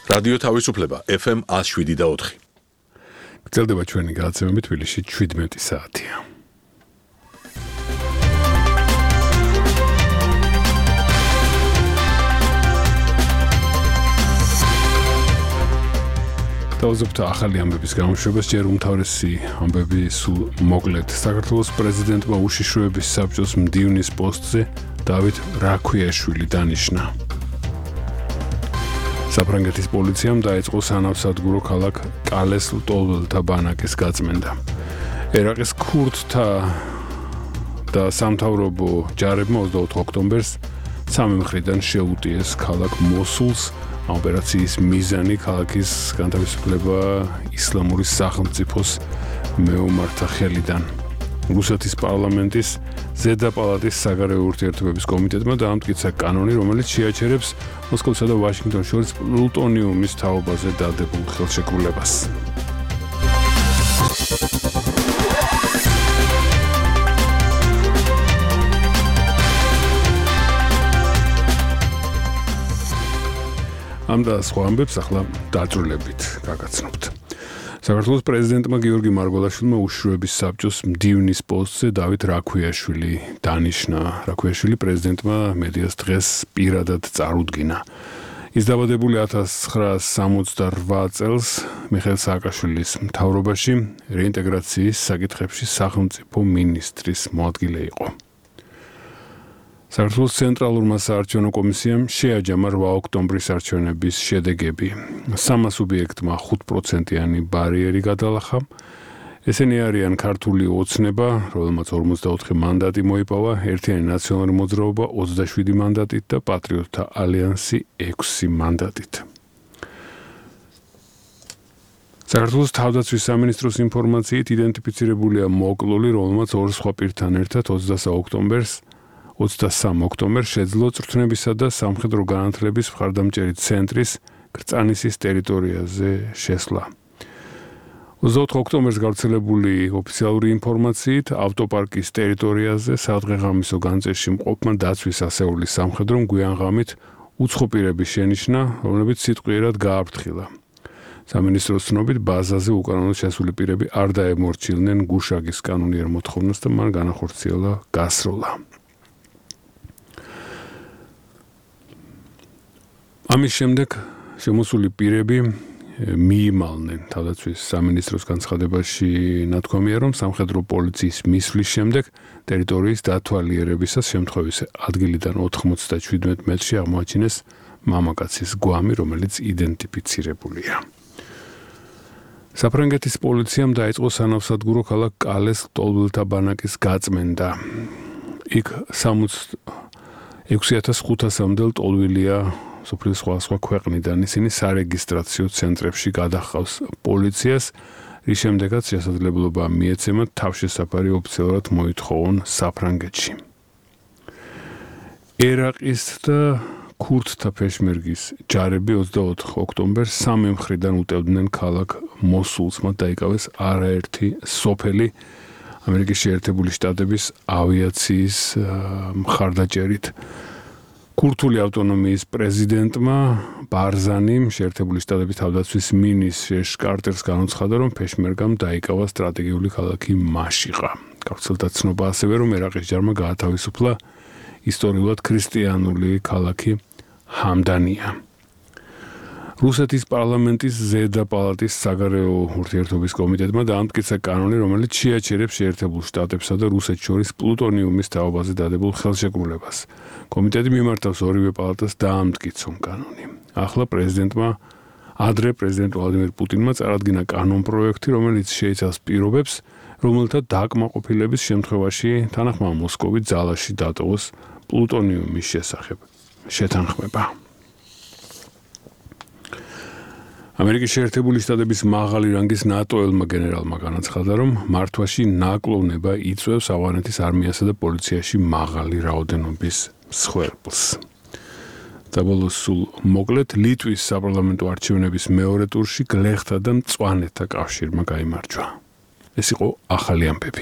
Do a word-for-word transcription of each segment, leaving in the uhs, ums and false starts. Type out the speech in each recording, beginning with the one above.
რადიო თავისუფლება ეფ ემ one oh seven და four. გრძელდება ჩვენი გადაცემები თბილისში seventeen საათია. დავზოგთა ახალი ამბების გამოშვებას ჯერ უმთავრესი ამბები სულ მოკლედ. საქართველოს პრეზიდენტმა უშიშროების საბჭოს მდივნის პოსტზე დავით რაქვიაშვილი დანიშნა. საფრანგეთის პოლიციამ დაიწყო სანავსადგურო ქალაქ კალეს ლტოლვილთა ბანაკის გაწმენდა. ერაყის ქურდთა და სამთავრობო ჯარებმა twenty-fourth ოქტომბერს სამი მხრიდან შეუტიეს ქალაქ მოსულს. ოპერაციის მიზანი ქალაქის განთავისუფლება ისლამური სახელმწიფოს მეომართა ხელიდან. რუსეთის პარლამენტის ზედა პალატის საგარეო ურთიერთობების კომიტეტმა დაამტკიცა კანონი, რომელიც შეაჩერებს მოსკოვსა და ვაშინგტონს შორის პლუტონიუმის თაობაზე დადებულ ხელშეკრულებას. ამ და სხვა ამბებს ახლა დაწვრილებით გაგაცნობთ. საქართველოს პრეზიდენტმა გიორგი მარგველაშვილმა უშიშროების საბჭოს მდივნის პოსტზე დავით რაქვიაშვილი დანიშნა. რაქვიაშვილი პრეზიდენტმა მედიას დღეს პირადად წარუდგინა. ის დაბადებული nineteen sixty-eight წელს მიხეილ სააკაშვილის მთავრობაში რეინტეგრაციის საკითხებში სახელმწიფო მინისტრის მოადგილე იყო. საქართველოს ცენტრალურმა საარჩევნო კომისიამ შეაჯამა eight ოქტომბრის არჩევნების შედეგები. სამმა სუბიექტმა five პროცენტიანი ბარიერი გადალახა. ესენი არიან ქართული ოცნება, რომელმაც forty-four მანდატი მოიპოვა, ერთიანი ნაციონალური მოძრაობა twenty-seven მანდატით და პატრიოტთა ალიანსი six მანდატით. საქართველოს თავდაცვის სამინისტროს ინფორმაციით იდენტიფიცირებულია მოკლული, რომელმაც ორ სხვა პირთან ერთად twenty-three ოქტომბერს twenty-three ოქტომბერს შეძლო წვრთნებისა და სამხედრო განათლების მხარდამჭერი ცენტრის კრწანისის ტერიტორიაზე შესვლა. twenty-fourth ოქტომბერს გავრცელებული ოფიციალური ინფორმაციით ავტოპარკის ტერიტორიაზე სადღეღამისო განწერში მყოფმა დაცვის ასეულის სამხედრომ გვიანღამით უცხო პირების შენიშვნა, რომლებიც სიტყვიერად გააფრთხილა. სამინისტროს ცნობით ბაზაზე უკანონოდ შესული პირები არ დაემორჩილნენ გუშაგის კანონიერ მოთხოვნას და მან განახორციელა გასროლა. ამის შემდეგ შემოსული პირები მიიმალნენ თავდაცვის სამინისტროს განცხადებაში ნათქვამია, რომ სამხედრო პოლიციის მისვლის შემდეგ ტერიტორიის დათვალიერებისას შემთხვევის ადგილიდან ninety-seven მეტრში აღმოაჩინეს მამაკაცის გვამი, რომელიც იდენტიფიცირებულია. საფრანგეთის პოლიციამ დაიწყო სანავსადგურო ქალაქ კალეს ლტოლვილთა ბანაკის გაწმენდა. იქ six thousand five hundred ლტოლვილია სოფლის სხვა სხვა ქვეყნიდან. ისინი სარეგისტრაციო ცენტრებში გადაჰყავს პოლიციას, რის შემდეგაც შესაძლებლობა მიეცემათ თავშესაფარი ოფიციალურად მოითხოვონ საფრანგეთში. ერაყის და ქურდთა პეშმერგის ჯარები twenty-fourth ოქტომბერს სამი მხრიდან უტევდნენ ქალაქ მოსულს, მათ დაიკავეს არაერთი სოფელი ამერიკის შეერთებული შტატების ავიაციის მხარდაჭერით. ქურთული ავტონომიის პრეზიდენტმა ბარზანიმ შეერთებული შტატების თავდაცვის მინისტრ კარტერს განუცხადა, რომ პეშმერგამ დაიკავა სტრატეგიული ქალაქი მაშიყა. გავრცელდა ცნობა ასევე, რომ ერაყის ჯარმა გაათავისუფლა ისტორიულად ქრისტიანული ქალაქი ჰამდანია. რუსეთის პარლამენტის ზედა პალატის საგარეო ურთიერთობის კომიტეტმა დაამტკიცა კანონი, რომელიც შეაჩერებს შეერთებულ შტატებსა და რუსეთს შორის პლუტონიუმის თაობაზე დადებულ ხელშეკრულებას. კომიტეტი მიმართავს ორივე პალატას დაამტკიცონ კანონი. ახლა პრეზიდენტმა ადრე პრეზიდენტ ვლადიმერ პუტინმა წარადგინა კანონპროექტი, რომელიც შეიცავს პირობებს, რომელთა დაკმაყოფილების შემთხვევაში თანახმად მოსკოვი ძალაში დატოვოს პლუტონიუმის შესახებ შეთანხმება. ამერიკის შეერთებული შტატების მაღალი რანგის ნატოელმა გენერალმა განაცხადა, რომ მართვაში ნაკლოვნება იწვევს ავღანეთის არმიასა და პოლიციაში მაღალი რაოდენობის მსხვერპლს. საბოლოოდ სულ მოკლედ ლიტვის საპარლამენტო არჩევნების მეორე ტურში გლეხთა და მწვანეთა კავშირმა გაიმარჯვა. ეს იყო ახალი ამბები.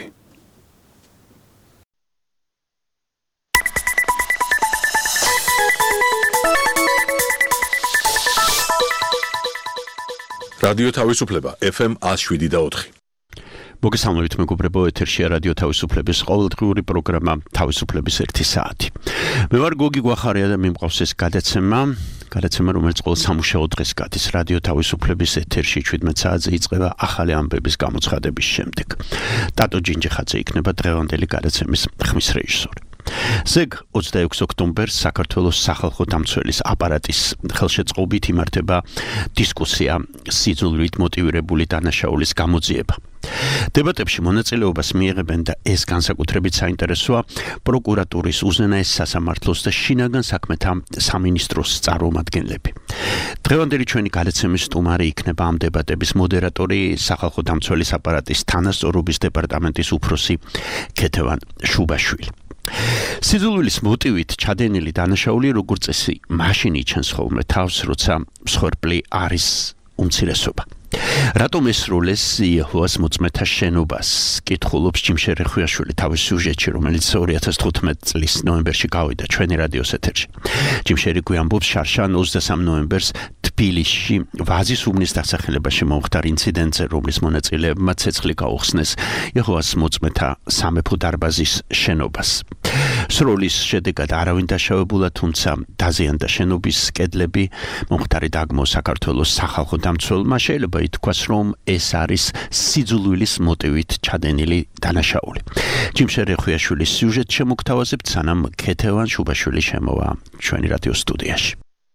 რადიო თავისუფლება ეფ ემ one oh seven point four. მოგესალმებით მეგობრებო, ეთერშია რადიო თავისუფლების ყოველდღიური პროგრამა თავისუფლების ერთი საათი. მე ვარ გოგი გვახარია და მიმყავს ეს გადაცემა, გადაცემა რომელიც ყოველ სამუშაო დღეს გადის რადიო თავისუფლების ეთერში შვიდმეტ საათზე იწყება ახალი ამბების გამოცხადების შემდეგ. ტატო ჯინჯიხაძე იქნება დღევანდელი გადაცემის ხმის რეჟისორი. ზეგ ოცდაექვსი ოქტომბერს საქართველოს სახალხო დამცველის აპარატის ხელშეწყობით იმართება დისკუსია სიძულვით მოტივირებული დანაშაულის გამოძიება. დებატებში მონაწილეობას მიიღებენ და ეს განსაკუთრებით საინტერესოა პროკურატურის უზენაეს სასამართლოს და შინაგან საქმეთა სამინისტროს წარმომადგენლები. დღევანდელი ჩვენი გადაცემის სტუმარი იქნება ამ დებატების მოდერატორი სახალხო დამცველის აპარატის თანასწორობის დეპარტამენტის უფროსი ქეთევან შუბაშვილი. სიძულვილის მოტივით ჩადენილი დანაშაული როგორც წესი მაშინ იჩენს ხოლმე თავს, როცა მსხვერპლი არის უმცირესობა. რატომ ესრულეს იეჰოვას მოწმეთა შენობას? კითხულობს ჯიმშე რეხვიაშვილი თავის სიუჟეტში, რომელიც ორი ათას თხუთმეტი წლის ნოემბერში გავიდა ჩვენი რადიოს ეთერში. ჯიმშე რეხვი ამბობს შარშან ოცდასამი ნოემბერს თბილისში ვაზის უბნის დასახელებაში მომხდარ ინციდენტზე, რომლის მონაწილეებმა ცეცხლი გაუხსნეს იეჰოვას მოწმეთა სამეფო დარბაზის შენობას. სროლის შედეგად არავინ დაშავებულა, თუმცა დაზიანდა შენობის კედლები. მომხდარი დაგმო საქართველოს სახალხო დამცველმა. შეიძლება ითქვას, რომ ეს არის სიძულვილის მოტივით ჩადენილი დანაშაული. ჯიმშე რეხვიაშვილის სიუჟეტ შემოგთავაზებთ, სანამ ქეთევან შუბაშვილი შემოვა ჩვენი რადიო სტუდიაში.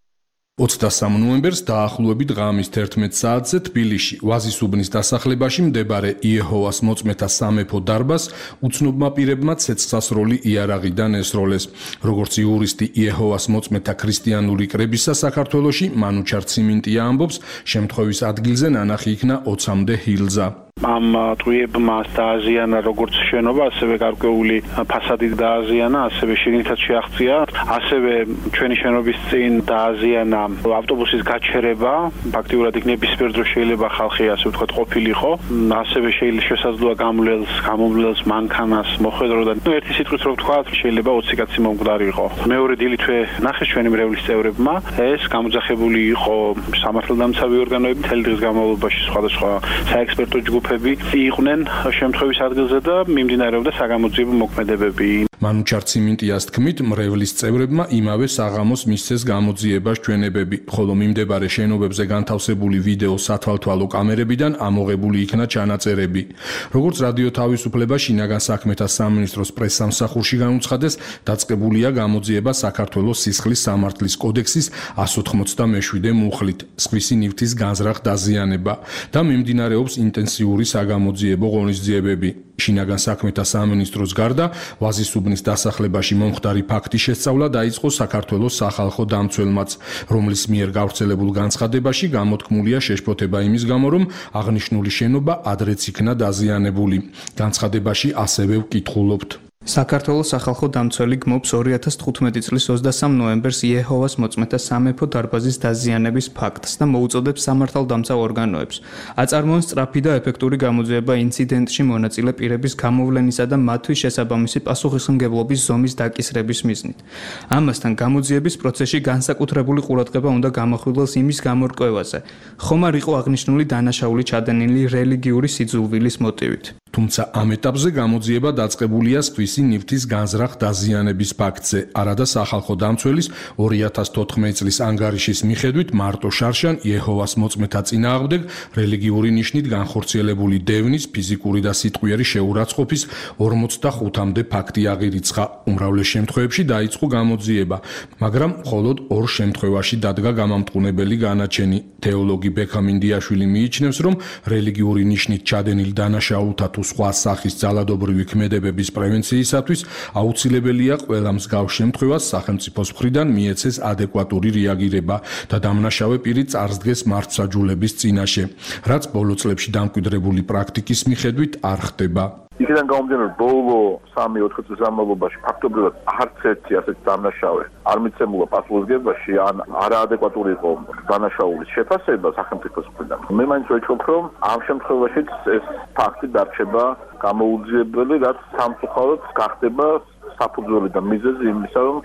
ოცდასამი ნოემბერს დაახლოებით ღამის თერთმეტ საათზე თბილისში ვაზის უბნის დასახლებაში მდებარე იეჰოვას მოწმეთა სამეფო დარბაზს უცნობმა პირებმა ცეცხლსასროლი იარაღიდან ესროლეს. როგორც იურისტი იეჰოვას მოწმეთა ქრისტიანული კრებისა საქართველოში მანუჩარ ციმინტია ამბობს, შემთხვევის ადგილზე ნანახი იქნა ოცამდე ჰილზა. ამ ტყუებმა დააზიანა როგორც შენობა, ასევე გარკვეული ფასადი დააზიანა, ასევე შიგნითაც შეაღწია, ასევე ჩვენი შენობის წინ დააზიანა ავტობუსის გაჩერება, ფაქტიურად იქ ნებისმიერ დროს შეიძლება ხალხი ასე ვთქვათ ყოფილიყო, ასევე შეიძლება შესაძლოა გამლელს, გამომლელს, მანქანას მოხვედრო და ნუ ერთი სიტყვით რომ ვთქვათ, შეიძლება ოცი კაცი მომკვდარიყო. მეორე დილითვე ნახეს ჩვენი მრევლის წევრებმა, ეს გამოძახებული იყო სამართალდამცავი ორგანოები, მთელი დღის განმავლობაში სხვადასხვა საექსპერტო ჯგუფები იყვნენ შემთხვევის ადგილზე და მიმდინარეობდა საგამოძიებო მოქმედებები. მანუჩარ ციმინტიას თქმით, მრევლის წევრებმა იმავე საღამოს მისცეს გამოძიებას ჩვენებები, ხოლო მიმდებარე შენობებზე განთავსებული ვიდეო სათვალთვალო კამერებიდან ამოღებული იქნა ჩანაწერები. როგორც რადიო თავისუფლება შინაგან საქმეთა სამინისტროს პრესსამსახურში განუცხადეს, დაწყებულია გამოძიება საქართველოს სისხლის სამართლის კოდექსის one eighty-seven მუხლით, სხვისი ნივთის განზრახ დაზიანება და მიმდინარეობს ინტენსიური საგამოძიებო ღონისძიებები. შინაგან საქმეთა სამინისტროს გარდა ვაზის უბნის დასახლებაში მომხდარი ფაქტის შესწავლა დაიწყო საქართველოს სახალხო დამცველმაც, რომლის მიერ გავრცელებულ განცხადებაში გამოთქმულია შეშფოთება იმის გამო, რომ აღნიშნული შენობა ადრეც იქნა დაზიანებული. განცხადებაში ასევე ვკითხულობთ. საქართველოს სახალხო დამცველი გმობს ორი ათას თხუთმეტი წლის ოცდასამი ნოემბერს იეჰოვას მოწმეთა სამეფო დარბაზის დაზიანების ფაქტს და მოუწოდებს სამართალდამცავ ორგანოებს. აწარმოებს სწრაფი და ეფექტური გამოძიება ინციდენტში მონაწილე პირების გამოვლენისა და მათთვის შესაბამისი პასუხისმგებლობის ზომის დაკისრების მიზნით. ამასთან გამოძიების პროცესში განსაკუთრებული ყურადღება უნდა გამახვილოს იმის გამორკვევაზე, ხომ არ იყო აღნიშნული დანაშაული ჩადენილი რელიგიური სიძულვილის მოტივით. თუმცა ამ ეტაპზე გამოძიება დაწყებულია სხვისი ნივთის განზრახ დაზიანების ფაქტზე, არადა სახალხო დამცველის ორი ათას თოთხმეტი წლის ანგარიშის მიხედვით მარტო შარშან იეჰოვას მოწმეთა წინააღმდეგ რელიგიური ნიშნით განხორციელებული დევნის, ფიზიკური და სიტყვიერი შეურაცხყოფის ორმოცდახუთამდე ფაქტი აღირიცხა. უმრავლეს შემთხვევებში დაიწყო გამოძიება, მაგრამ მხოლოდ ორ შემთხვევაში დადგა გამამტყუნებელი განაჩენი. თეოლოგი ბექამ ინდიაშვილი მიიჩნევს, რომ რელიგიური ნიშნით ჩადენილ დანაშაულთა თუ სხვა სახის ძალადობრივი ქმედებების პრევენციისათვის აუცილებელია ყველა მსგავს შემთხვევას სახელმწიფოს მხრიდან მიეცეს ადეკვატური რეაგირება და დამნაშავე პირი წარსდგეს მართლმსაჯულების წინაშე, რაც ბოლო წლებში დამკვიდრებული პრაქტიკის მიხედვით არ ხდება. იქიდან გამომდინარე, ბოლო სამი-ოთხი წლის განმავლობაში ფაქტობრივად არც ერთი ასეთი დამნაშავე არ მიცემულა პასუხისმგებლობაში ან არაადეკვატური იყო დანაშაულის შეფასება სახელმწიფოს მხრიდან. მე მაინც ვეჭვობ, რომ ამ შემთხვევაშიც ეს ფაქტი დარჩება გამოუძიებელი, რაც სამწუხაროდ გახდება საფუძველი და მიზეზი იმისა, რომ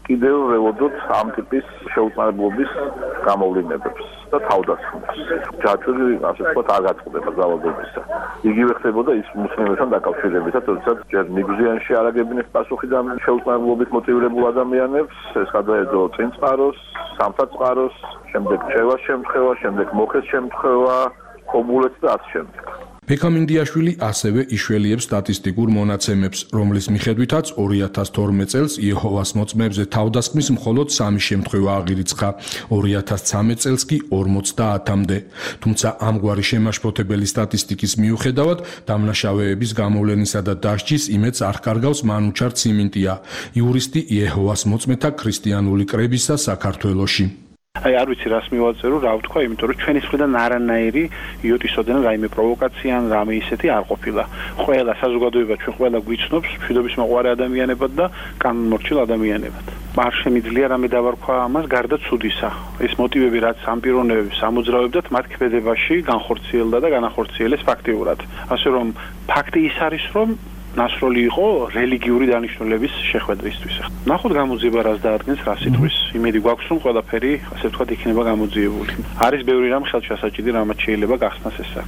კიდევ ველოდოთ ამ ტიპის შეუწყნებლობის გამოვლინებებს და თავდასხმას. ჯაჭვური, ასე ვთქვათ, არ გაწყდება ძალადობისა. იგივე ხდებოდა ის მუსლიმებთან დაკავშირებითაც, როდესაც ჯერ ნიგზიანში არაგებინეს პასუხი და შეუწყნებლობით მოტივირებულ ადამიანებს, ეს გადაეძლო წინ წყაროს, სამთა წყაროს, შემდეგ რჩევას შემთხვევა, შემდეგ მოხეს შემთხვევა, ხობულets და ასე შემდეგ. ბექამინდიაშვილი ასევე იშველიებს სტატისტიკურ მონაცემებს, რომლის მიხედვითაც ორი ათას თორმეტ წელს იეჰოვას მოწმეებზე თავდასხმის მხოლოდ სამი შემთხვევა აღირიცხა, ორი ათას ცხრამეტ წელს კი ორმოცდაათამდე. თუმცა ამგვარი შემაშფოთებელი სტატისტიკის მიუხედავად, დამნაშავეების გამოვლენისა და დასჯის იმედს არ კარგავს მანუჩარ ციმინტია, იურისტი იეჰოვას მოწმეთა ქრისტიანული კრებისა საქართველოში. აი არ ვიცი რას მივაწერო, რა ვთქვა, იმიტომ რომ ჩვენი მხრიდან არანაირი იოტისოდენა რაიმე პროვოკაცია ან რამე ისეთი არ ყოფილა. ყველა საზოგადოება ჩვენ ყველა გვიცნობს მშვიდობის მოყვარე ადამიანებად და კანონმორჩილ ადამიანებად. არ შემიძლია რამე დავარქვა ამას გარდა ცუდისა. ეს მოტივები რაც ამ პიროვნებებს ამოძრავებდათ, მათ ქმედებაში განხორციელდა და განახორციელეს ფაქტიურად. ასე რომ ფაქტი ის არის, რომ ნასროლი იყო რელიგიური დანიშნულების შეხვედრისთვის. ნახოთ გამოძიება რას დაადგენს, რა სიტყვის. იმედი გვაქვს, რომ ყველაფერი, ასე ვთქვათ, იქნება გამოძიებული. არის ბევრი რამ ხელშესაჭირი, რამაც შეიძლება გახსნას ესა.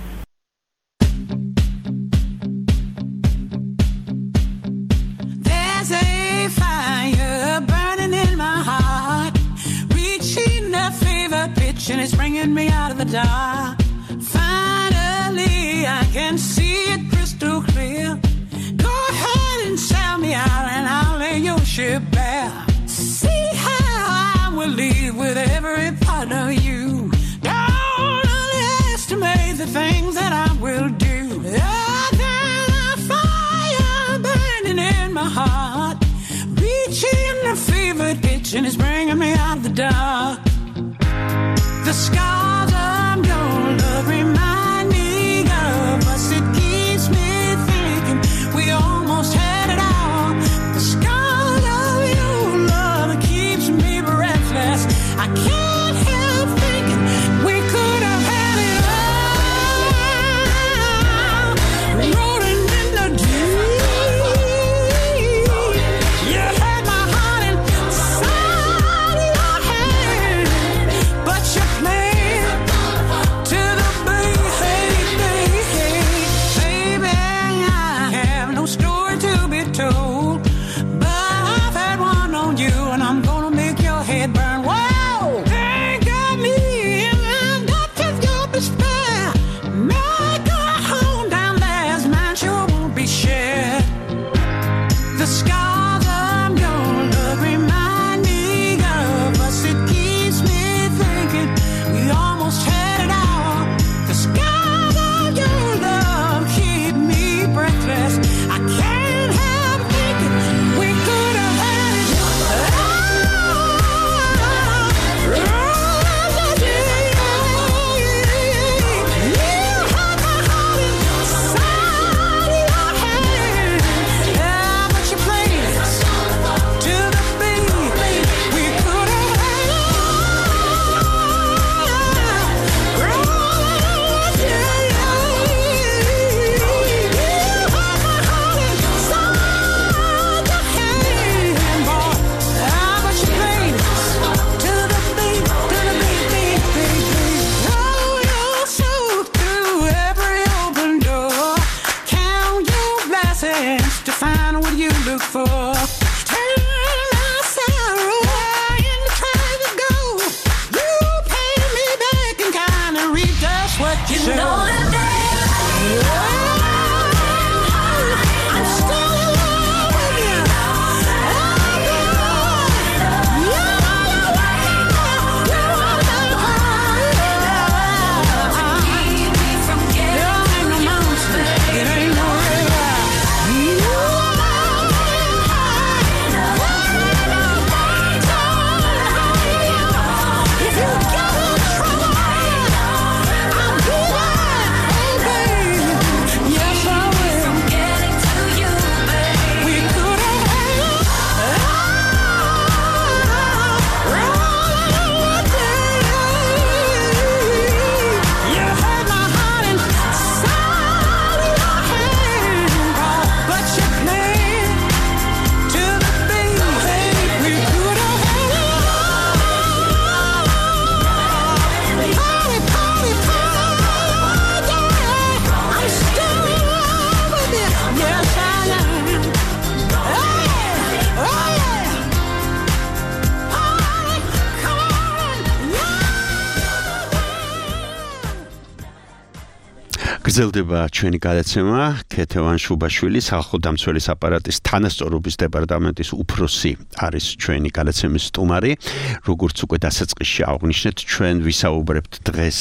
There's a fire burning in my heart, reaching a fever pitch and it's bringing me out of the dark. Finally, I can see it crystal clear. Go ahead and sell me out and I'll lay your ship bare. See how I will leave with every part of you. Don't underestimate the things that I will do. There's a fire burning in my heart, reaching a fever pitch and it's bringing me out of the dark. The scars of your love remind me of us. It keeps me thinking we almost had it all. The scars of your love keeps me breathless. I can't help thinking we could have had it all. Rolling in the deep, you had my heart inside your hand, but you played to the beat. Baby, I have no story to be told, but I've had one on you and I'm gonna make your head burn. Whoa, think of me and I've got to go despair. Make a home down there as mine sure won't be shared. The scars of your love remind me of us. It keeps me thinking we almost had it all. The scars of your love keep me breathless. I can't help thinking we could have had it all. You had my heart inside your hand, yeah, but you played it to the beat. We could have had it to find what you look for. Turn my sorrow into trying to go. You pay me back and kind of reap just what you sow. Know that I'm still in love with you. It ain't no river. გრძელდება ჩვენი გადაცემა ქეთევან შუბაშვილის სახალხო დამცველის აპარატის თანასწორობის დეპარტამენტის უფროსი არის ჩვენი გადაცემის სტუმარი. Როგორც უკვე დასაწყისში აღვნიშნეთ, ჩვენ ვისაუბრებთ დღეს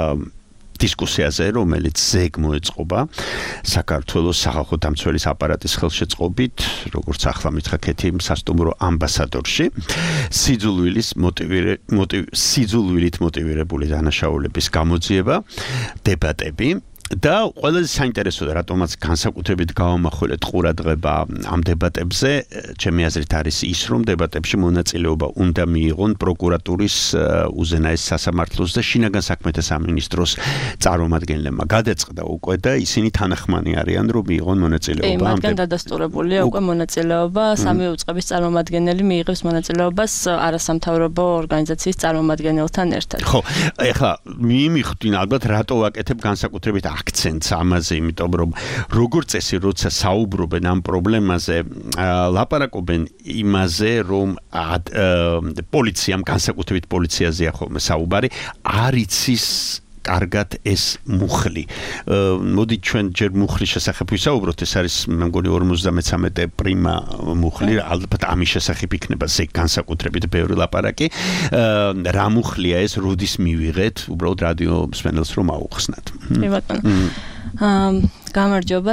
დისკუსიაზე, რომელიც ზეგ მოეწყობა საქართველოს სახალხო დამცველის აპარატის ხელშეწყობით, როგორც ახლა მითხრა ქეთი სასტუმრო ამბასადორში, სიძულვილის მოტივირებული სიძულვილით მოტივირებული დანაშაულების გამოძიება, დებატები და ყველაზე საინტერესო და რატომაც განსაკუთრებით გავამახვილეთ ყურადღება ამ დებატებზე, ჩემი აზრით არის ის, რომ დებატებში მონაწილეობა უნდა მიიღონ პროკურატურის უზენაეს სასამართლოს და შინაგან საქმეთა სამინისტროს წარმომადგენლებმა. გადაწყდა უკვე და ისინი თანახმანი არიან, რომ მიიღონ მონაწილეობა. მათგან დადასტურებულია უკვე მონაწილეობა, სამი უწყების წარმომადგენელი მიიღებს მონაწილეობას არასამთავრობო ორგანიზაციის წარმომადგენელთან ერთად. ხო, ეხლა მიმიხვდინ ალბათ რატო ვაკეთებ განსაკუთრებით აქცენტს ამაზე, იმიტომ რომ როგორც წესი, როცა საუბრობენ ამ პრობლემაზე, ლაპარაკობენ იმაზე, რომ პოლიციამ, განსაკუთრებით პოლიციაზეა ხოლმე საუბარი, არ იცის კარგად ეს მუხლი. მოდით ჩვენ ჯერ მუხლის შესახებ ვისაუბროთ, ეს არის მე მგონი ორმოცდამეცამეტე პრიმა მუხლი, ალბათ ამის შესახებ იქნება ზეგ განსაკუთრებით ბევრი ლაპარაკი. რა მუხლია ეს, როდის მივიღეთ, უბრალოდ რადიო მსმენელს რომ აუხსნათ. კი ბატონო. გამარჯობა.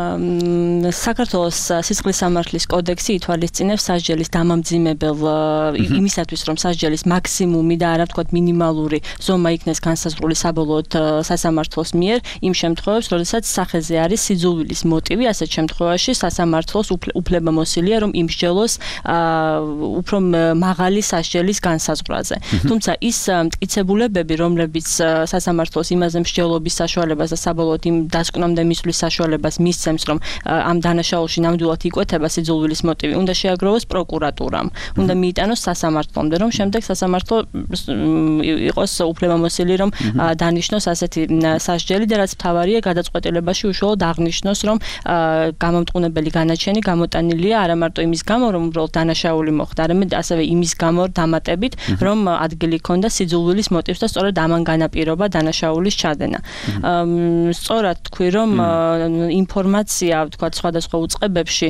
საქართველოს სისხლის სამართლის კოდექსი ითვალისწინებს სასჯელის დამამძიმებელ იმისათვის, რომ სასჯელის მაქსიმუმი და არა ვთქვათ მინიმალური ზომა იქნეს განსაზღვრული საბოლოოდ სასამართლოს მიერ, იმ შემთხვევებში, როდესაც სახეზე არის სიძულვილის მოტივი, ასეთ შემთხვევაში სასამართლოს უფლებამოსილია, რომ იმსჯელოს უფრო მაღალი სასჯელის განსაზღვრაზე. თუმცა ის მტკიცებულებები, რომლებიც სასამართლოს იმაზე მსჯელობის საშუალებას და საბოლოოდ იმ დასკვნამდე მისვლის საშუალებას მისცემს, რომ ამ დანაშაულში ნამდვილად იკვეთება სიძულვილის მოტივი, უნდა შეაგროვოს პროკურატურამ, უნდა მიიტანოს სასამართლომდე, რომ შემდეგ სასამართლო იყოს უფლებამოსილი, რომ დანიშნოს ასეთი სასჯელი და რაც მთავარია, გადაწყვეტილებაში უშუალოდ აღნიშნოს, რომ გამომტყუნებელი განაჩენი გამოტანილია არა მარტო იმის გამო, რომ უბრალოდ დანაშაული მოხდა, არამედ ასევე იმის გამო დამატებით, რომ ადგილი ჰქონდა სიძულვილის მოტივს და სწორედ ამან განაპირობა დანაშაულის ჩადენა. სწორად თქვი, რომ ინფორმაცია, ვთქვათ, სხვადასხვა უწყებებში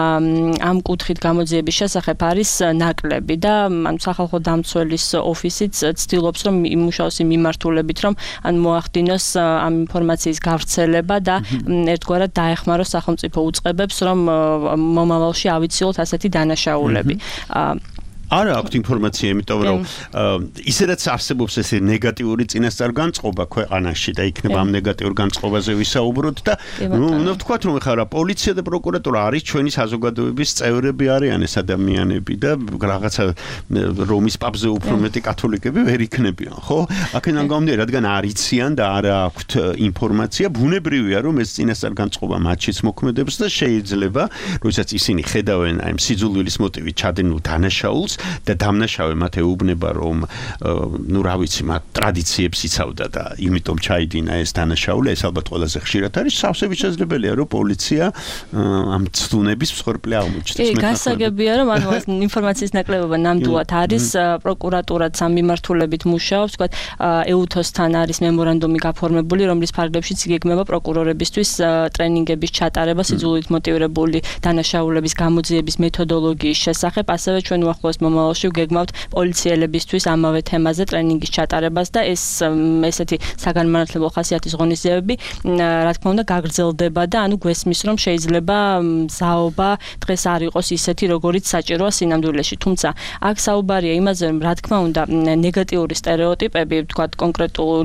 ამ კუთხით გამოძიების შესახებ არის ნაკლები და ან სახალხო დამცველის ოფისიც ცდილობს, რომ იმუშაოს იმ მიმართულებით, რომ ან მოახდინოს ამ ინფორმაციის გავრცელება და ერთგვარად დაეხმაროს სახელმწიფო უწყებებს, რომ მომავალში ავიცილოთ ასეთი დანაშაულები. არა აქვს ინფორმაცია, იმიტომ რომ ისედაც არსებობს ეს ნეგატიური წინასწარ-განწყობა ქვეყანაში და იქნება ამ ნეგატიურ განწყობაზე ვისაუბროთ და უნდა ვთქვათ, რომ ხარა პოლიცია და პროკურატურა არის ჩვენი საზოგადოების წევრები არიან ეს ადამიანები და რაღაცა რომის პაპზე უფრო მეტი კათოლიკები ვერ იქნებიან, ხო? აქედან გამომდინარე, რადგან არ იციან და არ აქვთ ინფორმაცია, ბუნებრივია, რომ ეს წინასწარ-განწყობა მათშიც მოქმედებს და შეიძლება, როდესაც ისინი ხედავენ აი სიძულვილის მოტივით ჩადენილ დანაშაულს და დამნაშავე მათ ეუბნება, რომ ნუ რა ვიცი, მათ ტრადიციებს იცავდა და იმიტომ ჩაიდინა ეს დანაშაული, ეს ალბათ ყველაზე ხშირად არის, სავსებით შესაძლებელია, რომ პოლიცია ამ ცდუნების მსხვერპლი აღმოჩნდეს. კი, გასაგებია, რომ ანუ ინფორმაციის ნაკლებობა ნამდვილად არის, პროკურატურაც ამ მიმართულებით მუშაობს, ვთქვათ, ეუთოს-თან არის მემორანდუმი გაფორმებული, რომლის ფარგლებშიც იგეგმება პროკურორებისთვის ტრენინგების ჩატარება სიძულვილით მოტივირებული დანაშაულების გამოძიების მეთოდოლოგიის შესახებ, ასევე ჩვენ უახლოეს მომავალში ვგეგმავთ პოლიციელებისთვის ამავე თემაზე ტრენინგის ჩატარებას და ეს ესეთი საგანმანათლებლო ხასიათის ღონისძიებები, რა თქმა უნდა, გაგრძელდება და ანუ გვესმის, რომ შეიძლება მზაობა დღეს არ იყოს ისეთი, როგორიც საჭიროა სინამდვილეში. თუმცა აქ საუბარია იმაზე, რომ რა თქმა უნდა, ნეგატიური სტერეოტიპები, ვთქვათ, კონკრეტული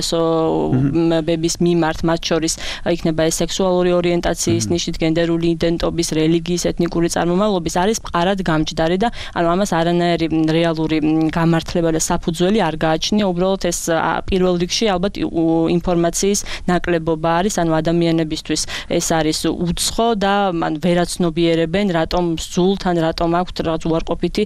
უმცირესობების მიმართ, მათ შორის იქნება ეს სექსუალური ორიენტაციის ნიშნით, გენდერული იდენტობის, რელიგიის, ეთნიკური წარმომავლობის არის მყარად გამჯდარი და ანუ ამას არანაირი რეალური გამართლება და საფუძველი არ გააჩნია, უბრალოდ ეს პირველ რიგში ალბათ ინფორმაციის ნაკლებობა არის, ანუ ადამიანებისთვის ეს არის უცხო და ან ვერაცნობიერებენ, რატომ სულთან, რატომ აქვთ რაღაც უარყოფითი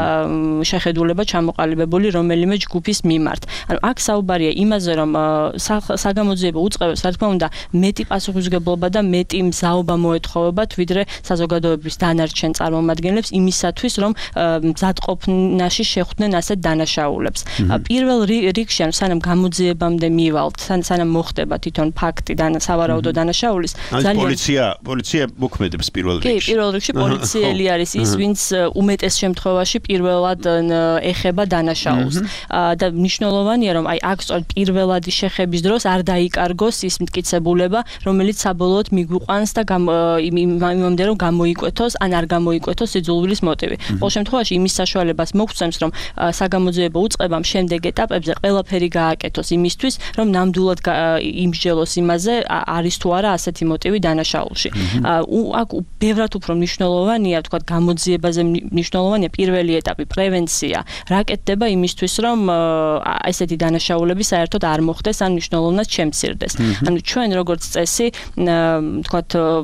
შეხედულება ჩამოყალიბებული რომელიმე ჯგუფის მიმართ. ანუ აქ საუბარია იმაზე, რომ საგამოძიებო უწყებებს, რა თქმა უნდა, მეტი პასუხისმგებლობა და მეტი მზაობა მოეთხოვებათ, ვიდრე საზოგადოების დანარჩენ წარმომადგენლებს იმისათვის, რომ მზადყოფნაში შეხვდნენ ასეთ დანაშაულებს. პირველ რიგში, ანუ სანამ გამოძიებამდე მივალთ, სანამ მოხდება თვითონ ფაქტი და სავარაუდო დანაშაულის, ძალიან პოლიცია პოლიცია მოქმედებს პირველ რიგში. კი, პირველ რიგში პოლიციელი არის ის, ვინც უმეტეს შემთხვევაში პირველად ეხება დანაშაულს. და მნიშვნელოვანია, რომ აი აქ სწორედ პირველადი შეხების დროს არ დაიკარგოს ის მტკიცებულება, რომელიც საბოლოოდ მიგვიყვანს და იმამდე რომ გამოიკვეთოს ან არ გამოიკვეთოს სიძულვილის მოტივი. ყოველ შემთხვევაში იმის საშუალებას მოგცემს, რომ საგამოძიებო უწყებამ შემდეგ ეტაპებზე ყველაფერი გააკეთოს იმისთვის, რომ ნამდვილად იმსჯელოს იმაზე, არის თუ არა ასეთი მოტივი დანაშაულში. აქ ბევრად უფრო მნიშვნელოვანია, თქვა, გამოძიებაზე მნიშვნელოვანია პირველი ეტაპი, პრევენცია. რა კეთდება იმისთვის, რომ ესეთი დანაშაულები საერთოდ არ მოხდეს ან მნიშვნელოვნად შემცირდეს. ანუ ჩვენ როგორც წესი, თქვა,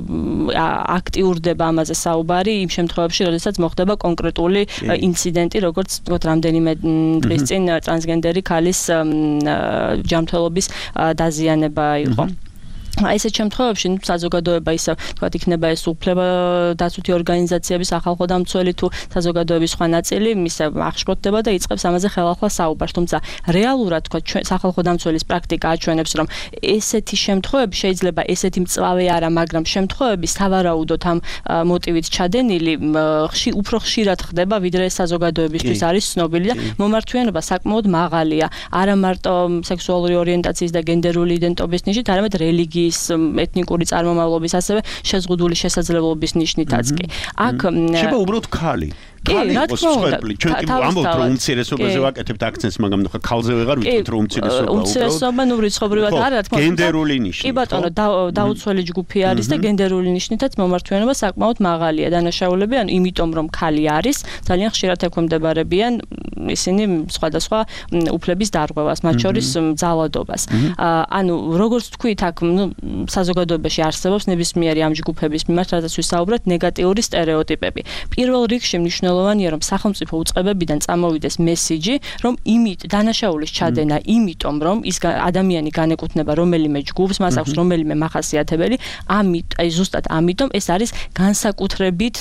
აქტიურდება ამაზე საუბარი იმ შემთხვევებში, როდესაც მოხდება კონკრეტული ინციდენტი, როგორც თქვა, რამდენიმე დღის წინ ტრანსგენდერი ქალის ჯანმრთელობის დაზიანება იყო. აი ესეთ შემთხვევებში საზოგადოება ისე თქვა იქნება ეს უფლება დაცვითი ორგანიზაციების ახალხო დამცველი თუ საზოგადოების სხვა ნაწილი ისე აღშფოთდება და იწყებს ამაზე ხელახლა საუბარს. თუმცა რეალურად თქვა ჩვენ სახალხო დამცველის პრაქტიკა აჩვენებს, რომ ესეთი შემთხვევები შეიძლება ესეთი მწვავე არა, მაგრამ შემთხვევები სავარაუდოდ ამ მოტივით ჩადენილი ხშირ უფრო ხშირად ხდება, ვიდრე საზოგადოებისთვის არის ცნობილი და მომართვიანობა საკმაოდ მაღალია. არა მარტო სექსუალური ორიენტაციის და გენდერული იდენტობის ნიშნით, არამედ რელიგიის ეთნიკური წარმომავლობის, ასევე შეზღუდული შესაძლებლობის ნიშნითაც კი. აქ შეიძლება უბრალოდ ქალი კი, რა თქმა უნდა. ჩვენ კი ამბობთ, რომ უმცირესობაზე ვაკეთებთ აქცენტს, მაგრამ ხო ქალზე ვეღარ ვიტყვით, რომ უმცირესობა უბრალოდ უმცირესობა ნუ რიცხობრივად არა, რა თქმა უნდა. გენდერული ნიშნით. კი ბატონო, დაუცველი ჯგუფი არის და გენდერული ნიშნითაც მომართვიანობა საკმაოდ მაღალია. დანაშაულები, ანუ იმიტომ რომ ქალი არის, ძალიან ხშირად ექვემდებარებიან ისინი სხვადასხვა უფლების დარღვევას, მათ შორის ძალადობას. ანუ როგორც თქვით, აქ ნუ საზოგადოებაში არსებობს ნებისმიერი ამ ჯგუფების მიმართ, რადგან ვისაუბრეთ, ნეგატიური სტერეოტიპები. პირველ რიგში მნიშვნელოვანია, რომ სახელმწიფო უწყებებიდან წამოვიდეს მესიჯი, რომ იმით დანაშაულის ჩადენა, იმიტომ რომ ის ადამიანი განეკუთვნება რომელიმე ჯგუფს, მას აქვს რომელიმე მახასიათებელი, ამით, აი ზუსტად ამიტომ ეს არის განსაკუთრებით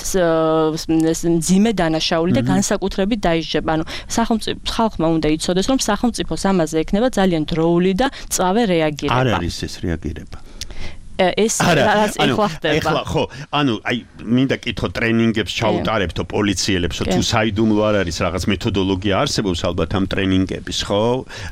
მძიმე დანაშაული და განსაკუთრებით დაისჯება. ანუ სახელმწიფო ხალხმა უნდა იცოდეს, რომ სახელმწიფოს ამაზე ექნება ძალიან დროული და მწვავე რეაგირება. არ არის ეს რეაგირება. ეს რაც ეხლა ხდება. ეხლა ხო, ანუ აი მინდა კითხო ტრენინგებს ჩაუტარებთო პოლიციელებსო თუ საიდუმლო არ არის რაღაც მეთოდოლოგია არსებობს ალბათ ამ ტრენინგების, ხო?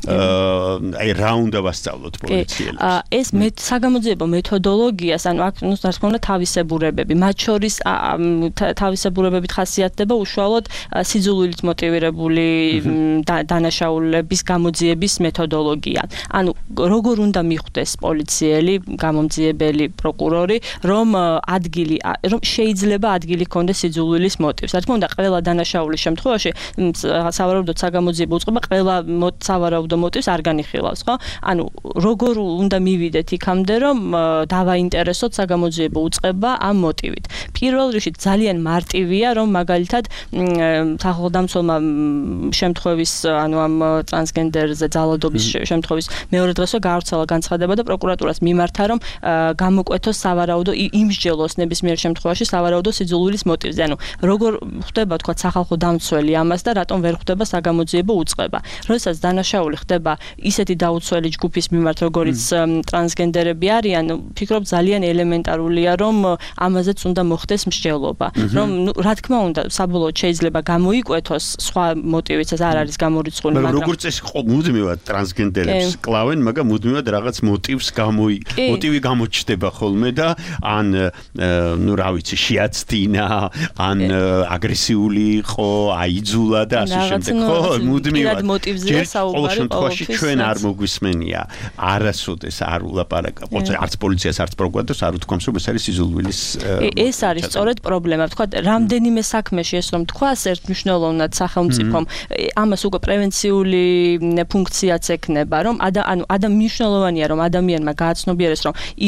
აი რა უნდა ვასწავლოთ პოლიციელებს? ეს საგამოძიებო მეთოდოლოგიას, ანუ აქ ნუ რა თქმა უნდა თავისებურებები, მათ შორის თავისებურებებით ხასიათდება უშუალოდ სიძულვილით მოტივირებული დანაშაულების გამოძიების მეთოდოლოგია. ანუ როგორ უნდა მიხვდეს პოლიციელი, გამომძიებელი პროკურორი, რომ ადგილი რომ შეიძლება ადგილი ჰქონდეს სიძულვილის მოტივს. რა თქმა უნდა, ყველა დანაშაულის შემთხვევაში სავარაუდოდ საგამოძიებო უწყება ყველა სავარაუდო მოტივს არ განიხილავს, ხო? ანუ როგორ უნდა მივიდეთ იქამდე, რომ დავაინტერესოთ საგამოძიებო უწყება ამ მოტივით. პირველ რიგში ძალიან მარტივია, რომ მაგალითად სახელმწიფო შემთხვევის, ანუ ამ ტრანსგენდერზე ძალადობის შემთხვევის მეორე დღესვე გაავრცელა განცხადება და პროკურატურას მიმართა, რომ გამოკვეთოს სავარაუდო იმსჯელოს ნებისმიერ შემთხვევაში სავარაუდო სიძულვილის მოტივზე. ანუ როგორ ხდება თქვა სახალხო დამცველი ამას და რატომ ვერ ხდება საგამოძიებო უწყება. როდესაც დანაშაული ხდება ისეთი დაუცველი ჯგუფის მიმართ, როგორიც ტრანსგენდერები არიან, ფიქრობ ძალიან ელემენტარულია, რომ ამაზეც უნდა მოხდეს მსჯელობა. რომ რა თქმა უნდა, საბოლოოდ შეიძლება გამოიკვეთოს სხვა მოტივიც არ არის გამორიცხული, მაგრამ როგორც წესი მუდმივად ტრანსგენდერებს კლავენ, მაგრამ მუდმივად რაღაც მოტივს გამოი მოტივი გამოჩნდება ხოლმე და ან ნუ რა ვიცი შეაცდინა, ან აგრესიული იყო, აიძულა და ასე შემდეგ. ხო, მუდმივად მოტივზეა საუბარი ყოველთვის. ჩვენ არ მოგვისმენია, არასოდეს არ ულაპარაკა, არც პოლიციას, არც პროკურატურას არ უთქვამს, რომ ეს არის სიძულვილის ეს არის სწორედ პრობლემა. თქვა, რამდენიმე საქმეში ეს რომ თქვას, ერთ მნიშვნელოვნად სახელმწიფომ ამას უკვე პრევენციული ფუნქციაც ექნება, რომ ანუ მნიშვნელოვანია, რომ ადამიანმა გააცნობიეროს, რომ ის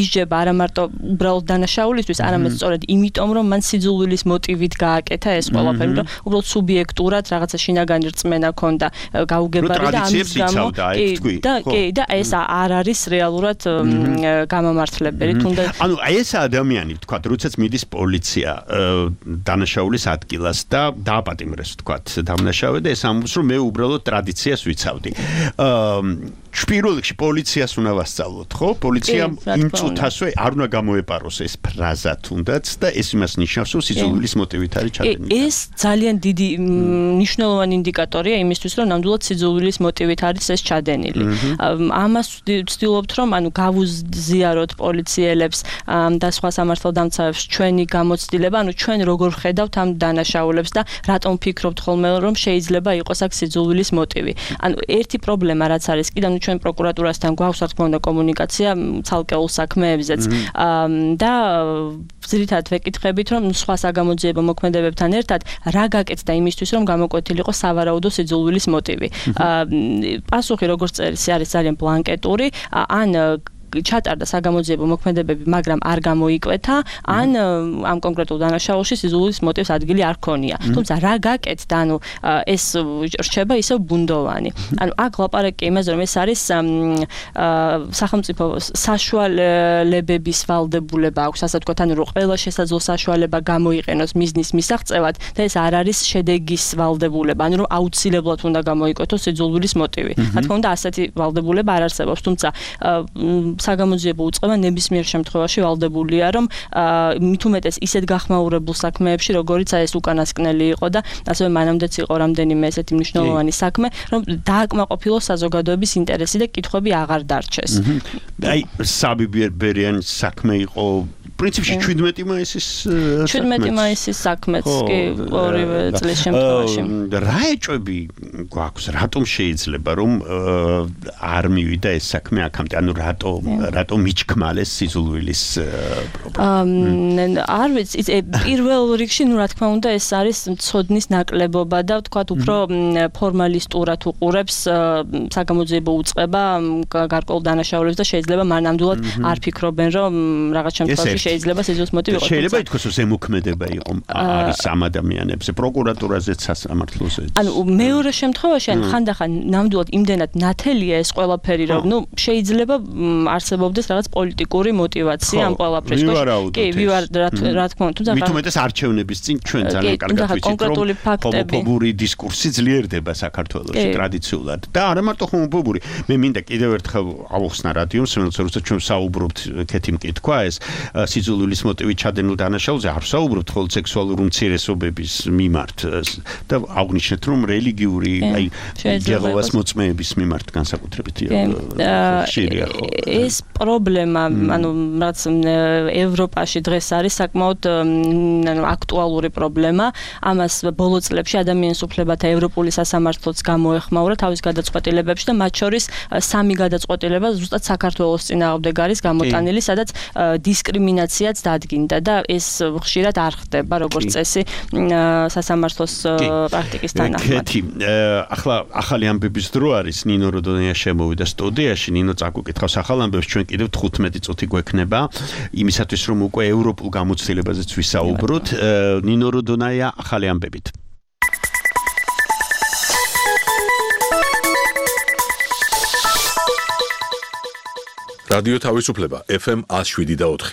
იზრდება არა მარტო უბრალოდ დანაშაულისთვის, არამედ სწორედ იმიტომ, რომ მან სიძულვილის მოტივით გააკეთა ეს ყველაფერი, რომ უბრალოდ სუბიექტურად რაღაცა შინაგანი რწმენა ქონდა გაუგებარი და ამის გამო და კი და ეს არ არის რეალურად გამამართლებელი, თუნდაც ანუ ეს ადამიანი თქვა, როდესაც მიდის პოლიცია დანაშაულის ადგილას და დააპატიმრეს თქვა დამნაშავე და ეს ამბობს, რომ მე უბრალოდ ტრადიციას ვიცავდი. პირველ რიგში პოლიციას უნდა ვასწავლოთ, ხო? პოლიციამ იმ წუთასვე არ უნდა გამოეპაროს ეს ფრაზა თუნდაც და ეს იმას ნიშნავს, რომ სიძულვილის მოტივით არის ჩადენილი. ეს ძალიან დიდი მნიშვნელოვანი ინდიკატორია იმისთვის, რომ ნამდვილად სიძულვილის მოტივით არის ეს ჩადენილი. ამას ვცდილობთ, რომ ანუ გავუზიაროთ პოლიციელებს და სხვა სამართალდამცავებს ჩვენი გამოცდილება, ანუ ჩვენ როგორ ხედავთ ამ დანაშაულებს და რატომ ფიქრობთ ხოლმე, რომ შეიძლება იყოს აქ სიძულვილის მოტივი. ანუ ერთი პრობლემა რაც არის კიდე ჩვენ პროკურატურასთან გვაქვს რა თქმა უნდა კომუნიკაცია ცალკეულ საქმეებზეც და ძირითადად ვეკითხებით რომ სხვა საგამოძიებო მოქმედებებთან ერთად რა გაკეთდა იმისთვის რომ გამოკვეთილიყო სავარაუდო სიძულვილის მოტივი. პასუხი როგორც წერს არის ძალიან ბლანკეტური, ან ჩატარდა საგამოძიებო მოქმედებები, მაგრამ არ გამოიკვეთა, ან ამ კონკრეტულ დანაშაულში სიძულვილის მოტივს ადგილი არ ქონია. თუმცა რა გაკეთდა, ანუ ეს რჩება ისევ ბუნდოვანი. ანუ აქ ლაპარაკია იმაზე, რომ ეს არის სახელმწიფო საშუალებების ვალდებულება აქვს, ასე ვთქვათ, ანუ რომ ყველა შესაძლო საშუალება გამოიყენოს მიზნის მისაღწევად და ეს არ არის შედეგის ვალდებულება, ანუ რომ აუცილებლად უნდა გამოიკვეთოს სიძულვილის მოტივი. რა თქმა უნდა, ასეთი ვალდებულება არ არსებობს, თუმცა საგამოძიებო უწყება ნებისმიერ შემთხვევაში ვალდებულია, რომ მით უმეტეს ისეთ გახმაურებულ საქმეებში, როგორიც ეს უკანასკნელი იყო და ასევე მანამდეც იყო რამდენიმე ესეთი მნიშვნელოვანი საქმე, რომ დააკმაყოფილოს საზოგადოების ინტერესი და კითხვები აღარ დარჩეს. აი, საბიბერიანი საქმე იყო პრინციპში შვიდმეტი მაისის შვიდმეტი მაისის საქმეც კი ორივე წლის შემთხვევაში. რა ეჭვები გვაქვს, რატომ შეიძლება რომ არ მივიდა ეს საქმე აქამდე, ანუ რატო რატო მიჩქმალეს სიძულვილის პრობლემა? არ ვიცი, პირველ რიგში ნუ რა თქმა უნდა ეს არის ცოდნის ნაკლებობა და ვთქვათ უფრო ფორმალისტურად უყურებს საგამოძიებო უწყება გარკვეულ დანაშაულებს და შეიძლება მანამდვილად არ ფიქრობენ რომ რაღაც შემთხვევაში შეიძლება სიძულვილის მოტივი იყოს. შეიძლება ითქვას რომ ზემოქმედება იყო არის ამ ადამიანებზე, პროკურატურაზეც სასამართლოზე. ანუ მეორე შემთხვევაში ან ხანდახან ნამდვილად იმდენად ნათელია ეს ყველაფერი რომ ნუ შეიძლება არსებობდეს რაღაც პოლიტიკური мотиваცია ამ ყველაფრის. კი, ვივარ რა თქმა უნდა, თუმცა მით უმეტეს არჩევნების წინ ჩვენ ძალიან კარგად ვიცით რომ ჰომოფობური დისკურსი ძლიერდება საქართველოში ტრადიციულად და არა მარტო ჰომოფობური. მე მინდა კიდევ ერთხელ ავხსნა რადიომს, როდესაც ჩვენ საუბრობთ კეთი მკითხვა ეს სიძულვილის მოტივით ჩადენილ დანაშაულზე, არ საუბრობთ ხოლმე სექსუალური უმცირესობების მიმართ და აღნიშნეთ რომ რელიგიური აი ჯეჰოვას მოწმეების მიმართ განსაკუთრებით ხშირია. ეს პრობლემა, ანუ რაც ევროპაში დღეს არის საკმაოდ ანუ აქტუალური პრობლემა. ამას ბოლო წლებში ადამიანის უფლებათა ევროპული სასამართლოც გამოეხმაურა თავის გადაწყვეტილებებში და მათ შორის სამი გადაწყვეტილება ზუსტად საქართველოს წინააღმდეგ არის გამოტანილი, სადაც დისკრიმინაციაც დადგინდა და ეს ხშირად არ ხდება როგორც წესი სასამართლოს პრაქტიკის თანახმად. კეთი, ახლა ახალი ამბების დრო არის, ნინო როდონია შემოვიდა სტუდიაში, ნინო წაგუკითხავს ახალ ამბებს, ჩვენ კიდევ თხუთმეტი წუთი გვექნება იმისათვის რომ უკვე ევროპულ გამოცდილებაზეც ვისაუბროთ. ნინო როდონია ახალი ამბებით. რადიო თავისუფლება ეფ ემ one oh seven და four.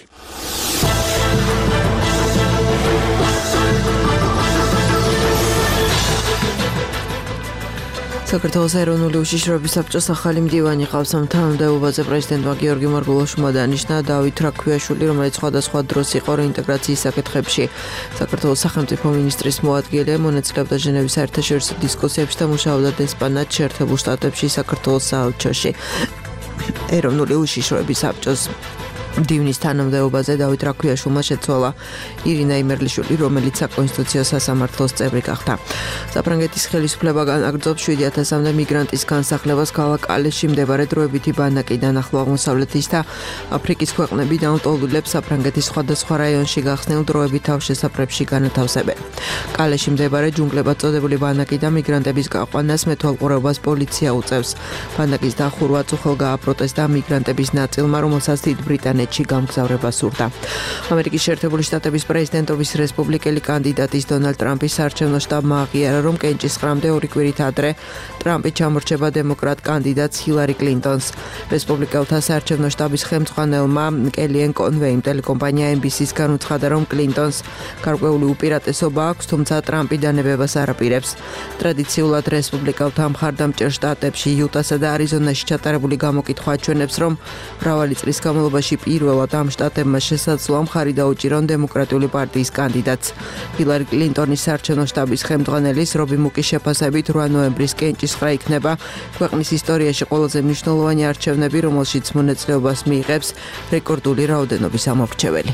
საქართველოს ეროვნული უშიშროების საბჭოს ახალი მდივანი ყავს ამ თანამდებობაზე პრეზიდენტმა გიორგი მარგულოშმა დანიშნა დავით რაქვიაშვილი, რომელიც სხვადასხვა დროს იყო რეინტეგრაციის საკითხებში საქართველოს სახელმწიფო მინისტრის მოადგილე, მონაწილეობდა ჟენევის საერთაშორისო დისკუსიებში და მუშაობდა ესპანეთში, შეერთებულ შტატებში, საქართველოს საელჩოში. ეროვნული უშიშროების საბჭოს მდივნის თანამდებობაზე დავით რაქვიაშვილმა შეცვალა ირინა იმერლიშვილი, რომელიც საკონსტიტუციო სასამართლოს წევრი გახდა. საფრანგეთის ხელისუფლება განაგრძობს შვიდი ათასამდე მიგრანტის განსახლებას ქალაქ კალეში მდებარე დროებითი ბანაკიდან ახლო აღმოსავლეთის და აფრიკის ქვეყნები დაუნტოვილებს საფრანგეთის სხვადასხვა რაიონში გახსნილ დროებით თავშესაფრებში განათავსებენ. კალეში მდებარე ჯუნგლებად წოდებული ბანაკიდან მიგრანტების გაყვანას მეთვალყურეობას პოლიცია უწევს. ბანაკის დახურვა წუხელ გააპროტესტა მიგრანტების ნაწილმა, რომელსაც დიდ ბრიტანეთში ბრიტანეთში გამგზავრება სურდა. ამერიკის შეერთებული შტატების პრეზიდენტობის რესპუბლიკელი კანდიდატის დონალდ ტრამპის საარჩევნო შტაბმა აღიარა, რომ კენჭისყრამდე ორი კვირით ადრე ტრამპი ჩამორჩება დემოკრატ კანდიდატს ჰილარი კლინტონს. რესპუბლიკელთა საარჩევნო შტაბის ხელმძღვანელმა კელიან კონვეიმ ტელეკომპანია ენ ბი სი-ს განუცხადა, რომ კლინტონს გარკვეული უპირატესობა აქვს, თუმცა ტრამპი დანებებას არ აპირებს. ტრადიციულად რესპუბლიკელთა მხარდამჭერ შტატებში იუტასა და არიზონაში ჩატარებული გამოკითხვა აჩვენებს, რომ მრავალი წლის განმავლობაში პირველად ამ შტატებმა შესაძლოა მხარი დაუჭირონ დემოკრატიული პარტიის კანდიდატს. ჰილარი კლინტონის საარჩევნო შტაბის ხელმძღვანელის რობი მუკის შეფასებით რვა ნოემბრის კენჭისყრა იქნება ქვეყნის ისტორიაში ყველაზე მნიშვნელოვანი არჩევნები, რომელშიც მონაწილეობას მიიღებს რეკორდული რაოდენობის ამორჩეველი.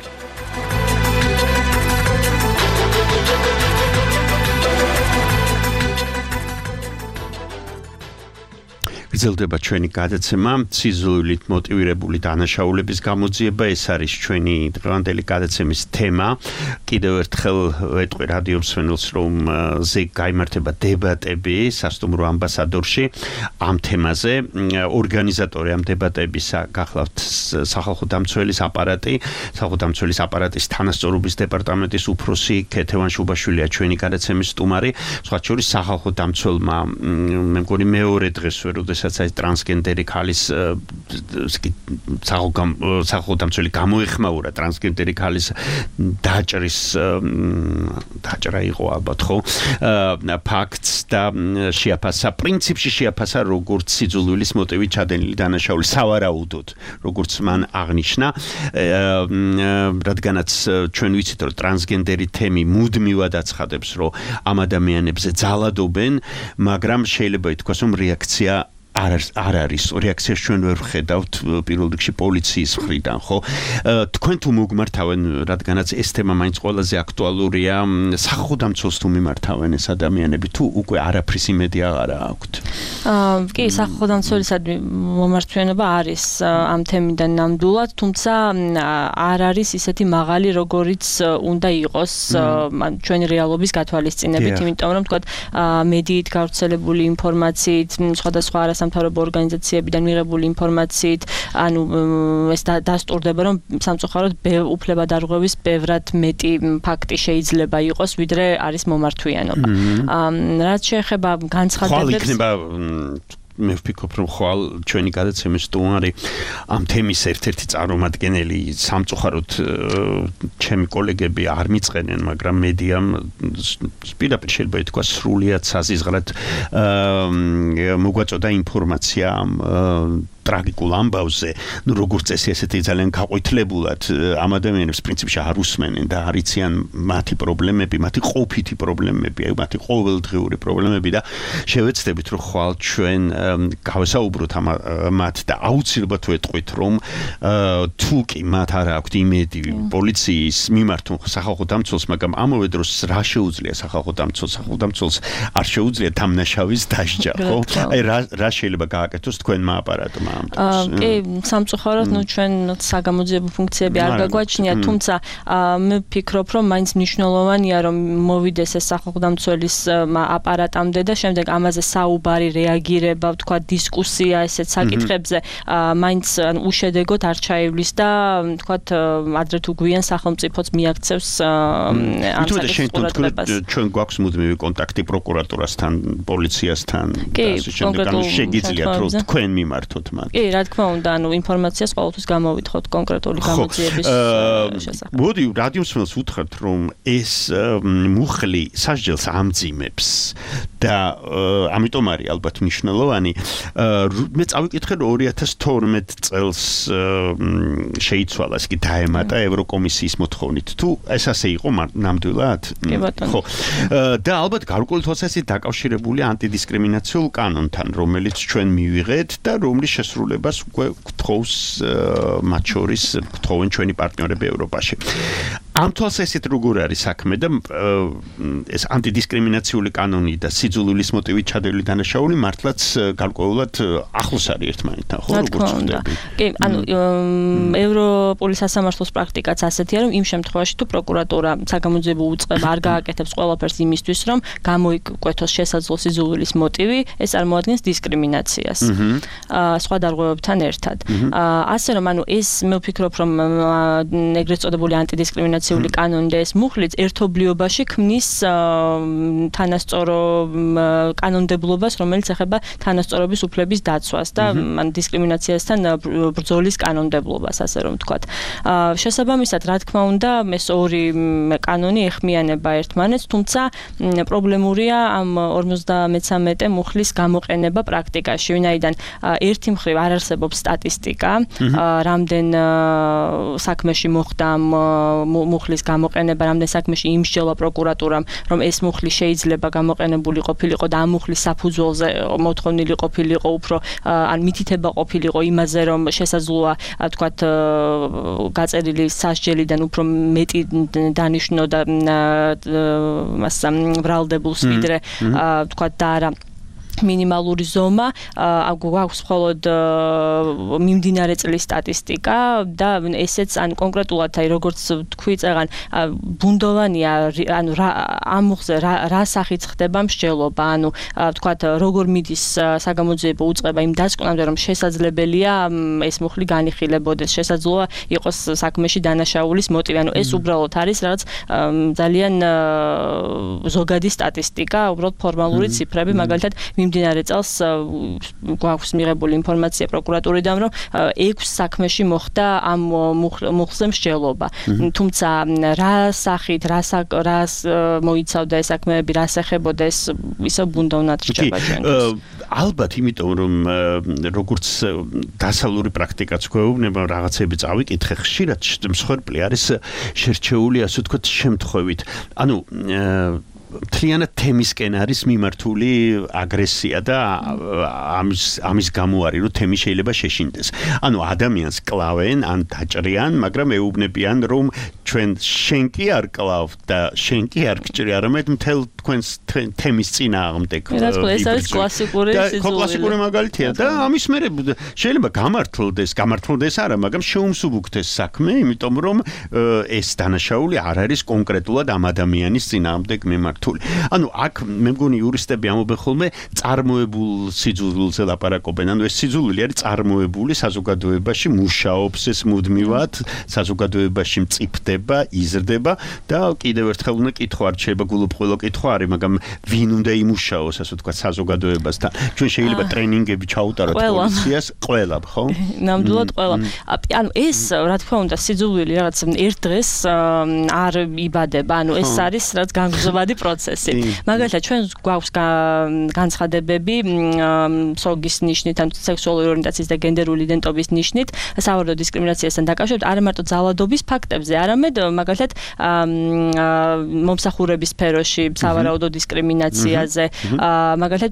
გრძელდება ჩვენი გადაცემა სიზულით მოტივირებული დანაშაულების გამოძიება. ეს არის ჩვენი დღევანდელი გადაცემის თემა. კიდევ ერთხელ ვეტყვი რადიო მსმენელს, რომ ზეგ გაიმართება დებატები სასტუმრო ამბასადორში ამ თემაზე. ორგანიზატორი ამ დებატებისა გახლავთ სახალხო დამცველის აპარატი, სახალხო დამცველის აპარატის თანასწორობის დეპარტამენტის უფროსი ქეთევან შუბაშვილია ჩვენი გადაცემის სტუმარი. სხვა შორის სახალხო დამცველმა მე მგონი მეორე დღეს ვერ როდესაც აი ტრანსგენდერი ქალის სახალხო დამცველი გამოეხმაურა ტრანსგენდერი ქალის დაჭრის დაჭრა იყო ალბათ ხო ფაქტს და შეაფასა პრინციპში შეაფასა როგორც სიძულვილის მოტივით ჩადენილი დანაშაული სავარაუდოდ როგორც მან აღნიშნა რადგანაც ჩვენ ვიცით რომ ტრანსგენდერი თემი მუდმივად აცხადებს რომ ამ ადამიანებზე ძალადობენ მაგრამ შეიძლება ითქვას რომ რეაქცია არ არ არის რეაქცია ჩვენ ვერ ვხედავთ პირველ რიგში პოლიციის მხრიდან ხო თქვენ თუ მოგმართავენ რადგანაც ეს თემა მაინც ყველაზე აქტუალურია სახალხო დამცველს თუ მიმართავენ ეს ადამიანები თუ უკვე არაფრის იმედი აღარ აქვთ კი სახალხო დამცველისადმი მომართვიანობა არის ამ თემიდან ნამდვილად თუმცა არ არის ისეთი მაღალი როგორიც უნდა იყოს ჩვენი რეალობის გათვალისწინებით იმიტომ რომ თქვა მედიით გავრცელებული ინფორმაციით სხვადასხვა სამთავრობო ორგანიზაციებიდან მიღებული ინფორმაციით, ანუ ეს დასტურდება, რომ სამწუხაროდ უფლება დარღვევის ბევრად მეტი ფაქტი შეიძლება იყოს, ვიდრე არის მომართვიანობა. რაც შეეხება განცხადებებს მე ვფიქრობ რომ ხვალ ჩვენი გადაცემის სტუმარი ამ თემის ერთ-ერთი წარმომადგენელი სამწუხაროდ ჩემი კოლეგები არ მიწყენენ მაგრამ მედიამ პირდაპირ შეიძლება ითქვას სრულიად საზიზღრად მოგვაწოდა ინფორმაცია ტრაგიკულ ამბავზე, ну როგორც წესი ესეთი ძალიან გაყვითლებულად ამ ადამიანებს პრინციპში არ უსმენენ და არიციან მათი პრობლემები, მათი ყოფითი პრობლემები, მათი ყოველდღიური პრობლემები და შევეცდებით რომ ხვალ ჩვენ გავესაუბროთ ამ მათ და აუცილებლად ვეტყვით რომ თუ კი მათ არ აქვთ იმედი პოლიციის მიმართონ სახალხო დამცველს, მაგრამ ამავე დროს რა შეუძლია სახალხო დამცველს, სახალხო დამცველს არ შეუძლია თამნაშავის დასჯა, ხო? აი რა რა შეიძლება გააკეთოს თქვენმა აპარატმა კი, სამწუხაროდ, ნუ ჩვენ საგამოძიებო ფუნქციები არ გაგვაჩნია, თუმცა მე ვფიქრობ, რომ მაინც მნიშვნელოვანია, რომ მოვიდეს ეს სახალხო დამცველის აპარატამდე და შემდეგ ამაზე საუბარი, რეაგირება, ვთქვა, დისკუსია ესეთ საკითხებზე, მაინც უშედეგოდ არ ჩაივლის და ვთქვა, ადრე თუ გვიან სახელმწიფოც მიაქცევს ამ საკითხის ყურადღებას. ჩვენ გვაქვს მუდმივი კონტაქტი პროკურატურასთან, პოლიციასთან და ასე შემდეგ, ანუ შეგიძლიათ რომ თქვენ მიმართოთ მათ. კი, რა თქმა უნდა, ანუ ინფორმაციას ყოველთვის გამოვითხოვთ კონკრეტული გამოძიების შესახებ. მოდი, რადიო მსმენელს უთხრათ, რომ ეს მუხლი სასჯელს ამძიმებს და ამიტომ არის ალბათ მნიშვნელოვანი. მე წავიკითხე, რომ ორი ათას თორმეტ წელს შეიცვალა, ის კი დაემატა ევროკომისიის მოთხოვნით. თუ ეს ასე იყო ნამდვილად? კი ბატონო. ხო. და ალბათ გარკვეული თვალსაზრისით დაკავშირებულია ანტიდისკრიმინაციულ კანონთან, რომელიც ჩვენ მივიღეთ და რომლის შესრულებას უკვე გთხოვს მათ შორის გთხოვენ ჩვენი პარტნიორები ევროპაში. ამ თვალსაზრისით როგორ არის საქმე და ეს ანტიდისკრიმინაციული კანონი და სიძულვილის მოტივით ჩადენილი დანაშაული მართლაც გარკვეულად ახლოს არის ერთმანეთთან, ხო, როგორც ხდება? კი, ანუ ევროპული სასამართლოს პრაქტიკაც ასეთია, რომ იმ შემთხვევაში თუ პროკურატურა საგამოძიებო უწყება არ გააკეთებს ყველაფერს იმისთვის, რომ გამოიკვეთოს შესაძლო სიძულვილის მოტივი, ეს წარმოადგენს დისკრიმინაციას. სხვა დარღვევებთან ერთად. ასე რომ ანუ ეს მე ვფიქრობ, რომ ეგრეთ წოდებული ანტიდისკრიმინაციული კანონი და ეს მუხლიც ერთობლიობაში ქმნის თანასწორო კანონმდებლობას, რომელიც ეხება თანასწორობის უფლების დაცვას და ან დისკრიმინაციასთან ბრძოლის კანონმდებლობას, ასე რომ ვთქვათ. შესაბამისად, რა თქმა უნდა, ეს ორი კანონი ეხმიანება ერთმანეთს, თუმცა პრობლემურია ამ ორმოცდამეცამეტე მუხლის გამოყენება პრაქტიკაში, ვინაიდან ერთი მხრივ არ არსებობს სტატისტიკა, რამდენ საქმეში მოხდა მუხლის გამოყენება, რამდენ საქმეში იმსჯელა პროკურატურამ, რომ ეს მუხლი შეიძლება გამოყენებული ყოფილიყო და ამ მუხლის საფუძველზე მოთხოვნილი ყოფილიყო უფრო ან მითითება ყოფილიყო იმაზე, რომ შესაძლოა თქვათ გაწერილი სასჯელიდან უფრო მეტი დანიშნო და მას ბრალდებულს ვიდრე თქვათ და არა მინიმალური ზომა, გვაქვს მხოლოდ მიმდინარე წლის სტატისტიკა და ესეც ან კონკრეტულად აი როგორც თქვი წეგან ბუნდოვანია, ანუ ამ მუხლზე რა სახით ხდება მსჯელობა, ანუ თქვათ როგორ მიდის საგამოძიებო უწყება იმ დასკვნამდე, რომ შესაძლებელია ეს მუხლი განიხილებოდეს, შესაძლოა იყოს საქმეში დანაშაულის მოტივი, ანუ ეს უბრალოდ არის რაღაც ძალიან ზოგადი სტატისტიკა, უბრალოდ ფორმალური ციფრები, მაგალითად მიმდინარე წელს გვაქვს მიღებული ინფორმაცია პროკურატურიდან, რომ ექვს საქმეში მოხდა ამ მუხლზე მსჯელობა. თუმცა რა სახით, რა რას მოიცავდა ეს საქმეები, რას ეხებოდა ეს ისე ბუნდოვნად რჩება ჩვენთვის. ალბათ, იმიტომ რომ როგორც დასავლური პრაქტიკაც გვეუბნება, რაღაცები წავიკითხე, ხშირად მსხვერპლი არის შერჩეული, ასე ვთქვათ, შემთხვევით. ანუ მთლიანად თემისკენ არის მიმართული აგრესია და ამის ამის გამო არის, რომ თემი შეიძლება შეშინდეს. ანუ ადამიანს კლავენ, ან დაჭრიან, მაგრამ ეუბნებიან, რომ ჩვენ შენ კი არ კლავ და შენ კი არ გჭრი, არამედ მთელ თქვენს თემის წინააღმდეგ. ეს არის კლასიკური სიძულვილი. კლასიკური მაგალითია და ამის მერე შეიძლება გამართლდეს, გამართლდეს არა, მაგრამ შეუმსუბუქდეს საქმე, იმიტომ რომ ეს დანაშაული არ არის კონკრეტულად ამ ადამიანის წინააღმდეგ მიმართული. ანუ აქ მე მგონი იურისტები ამობენ ხოლმე წარმოებულ სიძულვილზე ლაპარაკობენ. ანუ ეს სიძულვილი არის წარმოებული საზოგადოებაში, მუშაობს ეს მუდმივად, საზოგადოებაში მწიფდება, იზრდება და კიდევ ერთხელ უნდა კითხვა რჩება, გულუბრყვილო კითხვა არის, მაგრამ ვინ უნდა იმუშაოს, ასე ვთქვათ, საზოგადოებასთან. ჩვენ შეიძლება ტრენინგები ჩაუტაროთ პოლიციას, ყველა, ხო? ნამდვილად ყველა. ანუ ეს, რა თქმა უნდა, სიძულვილი რაღაც ერთ დღეს არ იბადება. ანუ ეს არის რაც განგრძობადი პროცესი. მაგალითად, ჩვენ გვაქვს განცხადებები სოგის ნიშნით, ან სექსუალური ორიენტაციის და გენდერული იდენტობის ნიშნით, სავარაუდო დისკრიმინაციასთან დაკავშირებით, არა მარტო ძალადობის ფაქტებზე, არამედ მაგალითად მომსახურების სფეროში სავარაუდო დისკრიმინაციაზე, მაგალითად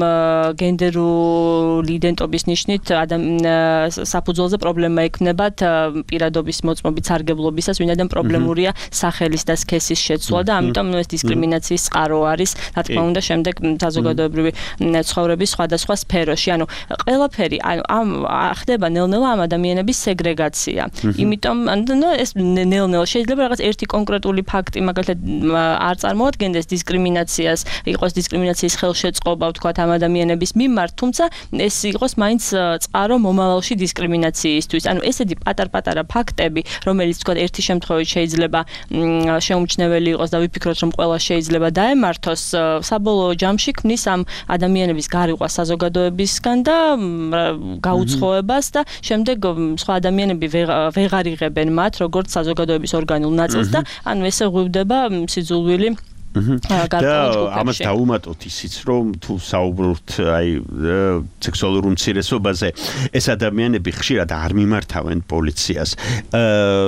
გენდერული იდენტობის ნიშნით საფუძველზე პრობლემა ექნებათ პირადობის მოწმობის სარგებლობისას, ვინაიდან პრობლემურია სახელის და სქესის შეცვლა და ამიტომ ეს დისკრიმინაციის წყარო არის, რა თქმა უნდა, შემდეგ საზოგადოებრივი ცხოვრების სხვადასხვა სფეროში. ანუ ყველაფერი, ანუ ამ ხდება ნელ-ნელა ამ ადამიანების სეგრეგაცია. იმიტომ ანუ ეს ნელ-ნელა შეიძლება რაღაც ერთი კონკრეტული ფაქტი, მაგალითად, არ წარმოადგენდეს დისკრიმინაციას, იყოს დისკრიმინაციის ხელშეწყობა, ვთქვათ, ამ ადამიანების მიმართ, თუმცა ეს იყოს მაინც წყარო მომავალში დისკრიმინაციისთვის. ანუ ესეთი პატარ-პატარა ფაქტები, რომელიც ვთქვათ, ერთი შემთხვევით შეიძლება შეუმჩნეველი იყოს და ვიფიქროთ, რომ ყველა შეიძლება დაემართოს, საბოლოო ჯამში ქმნის ამ ადამიანების გარიყვას საზოგადოებისგან და გაუცხოებას და შემდეგ სხვა ადამიანები ვეღარ იღებენ მათ როგორც საზოგადოების ორგანულ ნაწილს და ანუ ესე ღვივდება სიძულვილი. და ამას დაუმატოთ ისიც, რომ თუ საუბრობთ აი სექსუალურ უმცირესობაზე, ეს ადამიანები ხშირად არ მიმართავენ პოლიციას.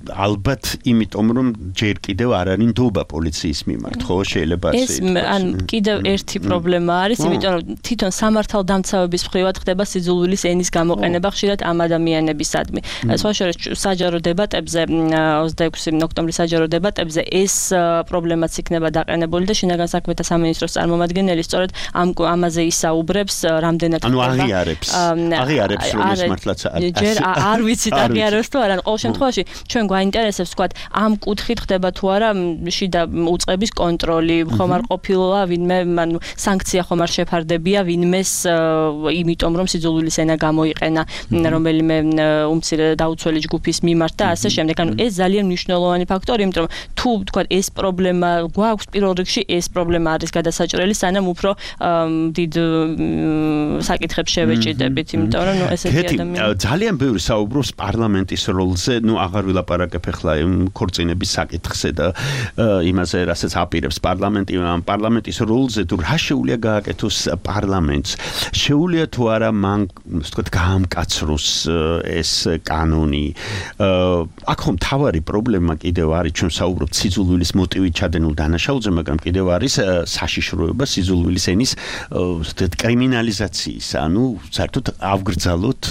ალბათ იმიტომ რომ ჯერ კიდევ არ არის ნდობა პოლიციის მიმართ, ხო, შეიძლება ასე ეს ან კიდევ ერთი პრობლემა არის, იმიტომ რომ თვითონ სამართალდამცავების მხრივად ხდება სიძულვილის ენის გამოყენება ხშირად ამ ადამიანებისადმი. სხვა შორის საჯარო დებატებზე ოცდაექვსი ოქტომბრის საჯარო დებატებზე ეს პრობლემაც იქნება დაყენებული და შინაგან საქმეთა სამინისტროს წარმომადგენელი სწორედ ამ ამაზე ისაუბრებს, რამდენად ანუ აღიარებს აღიარებს რომ ეს მართლაც არის. ჯერ არ ვიცით აღიარებს თუ არა, ყოველ შემთხვევაში ჩვენ გვაინტერესებს თქვა ამ კუთხით ხდება თუ არა შიდა უწყების კონტროლი, ხომ არ ყოფილა ვინმე, ანუ სანქცია ხომ არ შეფარდებია ვინმეს იმიტომ რომ სიძულვილის ენა გამოიყენა რომელიმე უმცირე დაუცველი ჯგუფის მიმართ და ასე შემდეგ. ანუ ეს ძალიან მნიშვნელოვანი ფაქტორი, იმიტომ რომ თუ თქვა ეს პრობლემა გვაქვს პირველ რიგში ეს პრობლემა არის გადასაჭრელი, სანამ უფრო დიდ საკითხებს შევეჭიდებით, იმიტომ რომ ნუ ესეთი ადამიანი ძალიან ბევრი საუბრობს პარლამენტის როლზე, ნუ აღარ ვილაპარაკებ ახლა ქორწინების საკითხზე და იმაზე, რასაც აპირებს პარლამენტი, პარლამენტის როლზე თუ რა შეუძლია გააკეთოს პარლამენტს, შეუძლია თუ არა მან, ასე ვთქვათ, გაამკაცროს ეს კანონი. აქ ხომ თავარი პრობლემა კიდევ არის, ჩვენ საუბრობთ სიძულვილის მოტივით ჩადენილ დანაშაულზე, მაგრამ კიდევ არის საშიშროება სიძულვილის ენის კრიმინალიზაციის, ანუ საერთოდ ავგრძალოთ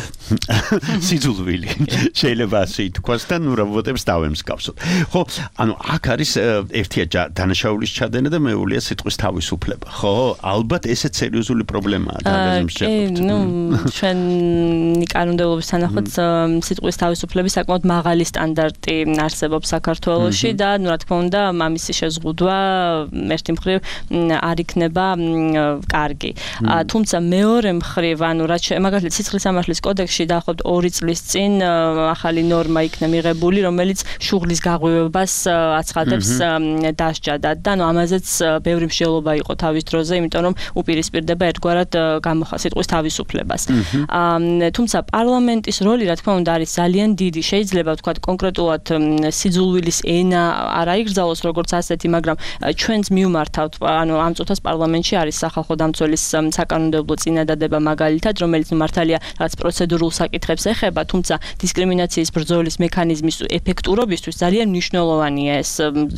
სიძულვილი. შეიძლება ასე ითქვას და ნუ რობოტებს დავემსგავსოთ. ხო, ანუ აქ არის ერთია დანაშაულის ჩადენა და მეულია სიტყვის თავისუფლება. ხო, ალბათ ესეც სერიოზული პრობლემაა დაგაზიმს შეგვიძლია. კი, ნუ ჩვენ კანონმდებლობის თანახმად სიტყვის თავისუფლების საკმაოდ მაღალი სტანდარტი არსებობს საქართველოში და ნუ რა თქმა უნდა, ამისი შეზღუდვა ერთი მხრივ არ იქნება კარგი. თუმცა მეორე მხრივ, ანუ რაც მაგალითად სიცხლის სამართლის კოდექსში დაახლოებით ორი წლის წინ ახალი ნორმა იქნა მიღებული, რომელიც შუღლის გაღვივებას აცხადებს დასჯადად და ანუ ამაზეც ბევრი მსჯელობა იყო თავის დროზე, იმიტომ რომ უპირისპირდება ერთგვარად სიტყვის თავისუფლებას. თუმცა პარლამენტის როლი რა თქმა უნდა არის ძალიან დიდი. შეიძლება ვთქვათ კონკრეტულად სიძულვილის ენა არ აიგრძალოს როგორც ასეთი, მაგრამ ჩვენც მივმართავთ, ანუ ამ წუთას პარლამენტში არის სახალხო დამცველის საკანონმდებლო წინადადება მაგალითად, რომელიც მართალია რაც პროცედურულ საკითხებს ეხება, თუმცა დისკრიმინაციის ბრძოლის მექანიზმის ეფექტურობისთვის ძალიან მნიშვნელოვანია ეს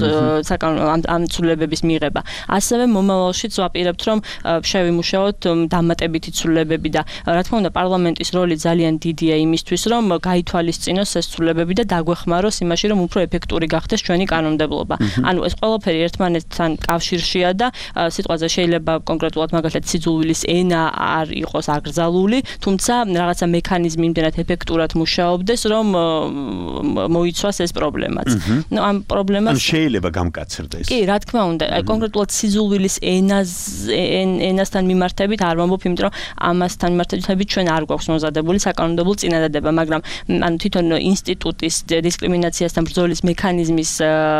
ამ ცვლილებების მიღება. ასევე მომავალშიც ვაპირებთ, რომ შევიმუშაოთ დამატებითი ცვლილებები და რა თქმა უნდა პარლამენტის როლი ძალიან დიდია იმისთვის, რომ გაითვალისწინოს ეს ცვლილებები და დაგვეხმაროს იმაში, რომ უფრო ეფექტური გახდეს ჩვენი კანონმდებლობა. ანუ ეს ყველაფერი ერთმანეთთან კავშირშია და სიტყვაზე შეიძლება კონკრეტულად მაგალითად სიძულვილის ენა არ იყოს აკრძალული, თუმცა რაღაცა მექანიზმი იმდენად ეფექტურად მუშაობდეს, რომ მოიცვას ეს პრობლემაც. ნუ ამ პრობლემას ანუ შეიძლება გამკაცრდეს. კი, რა თქმა უნდა, კონკრეტულად სიძულვილის ენას ენასთან მიმართებით არ ვამბობ, იმიტომ რომ ამასთან მიმართებით ჩვენ არ გვაქვს მომზადებული საკანონმდებლო წინადადება, მაგრამ ანუ თვითონ ინსტიტუტის დისკრიმინაციასთან ბრძოლის მექანიზმის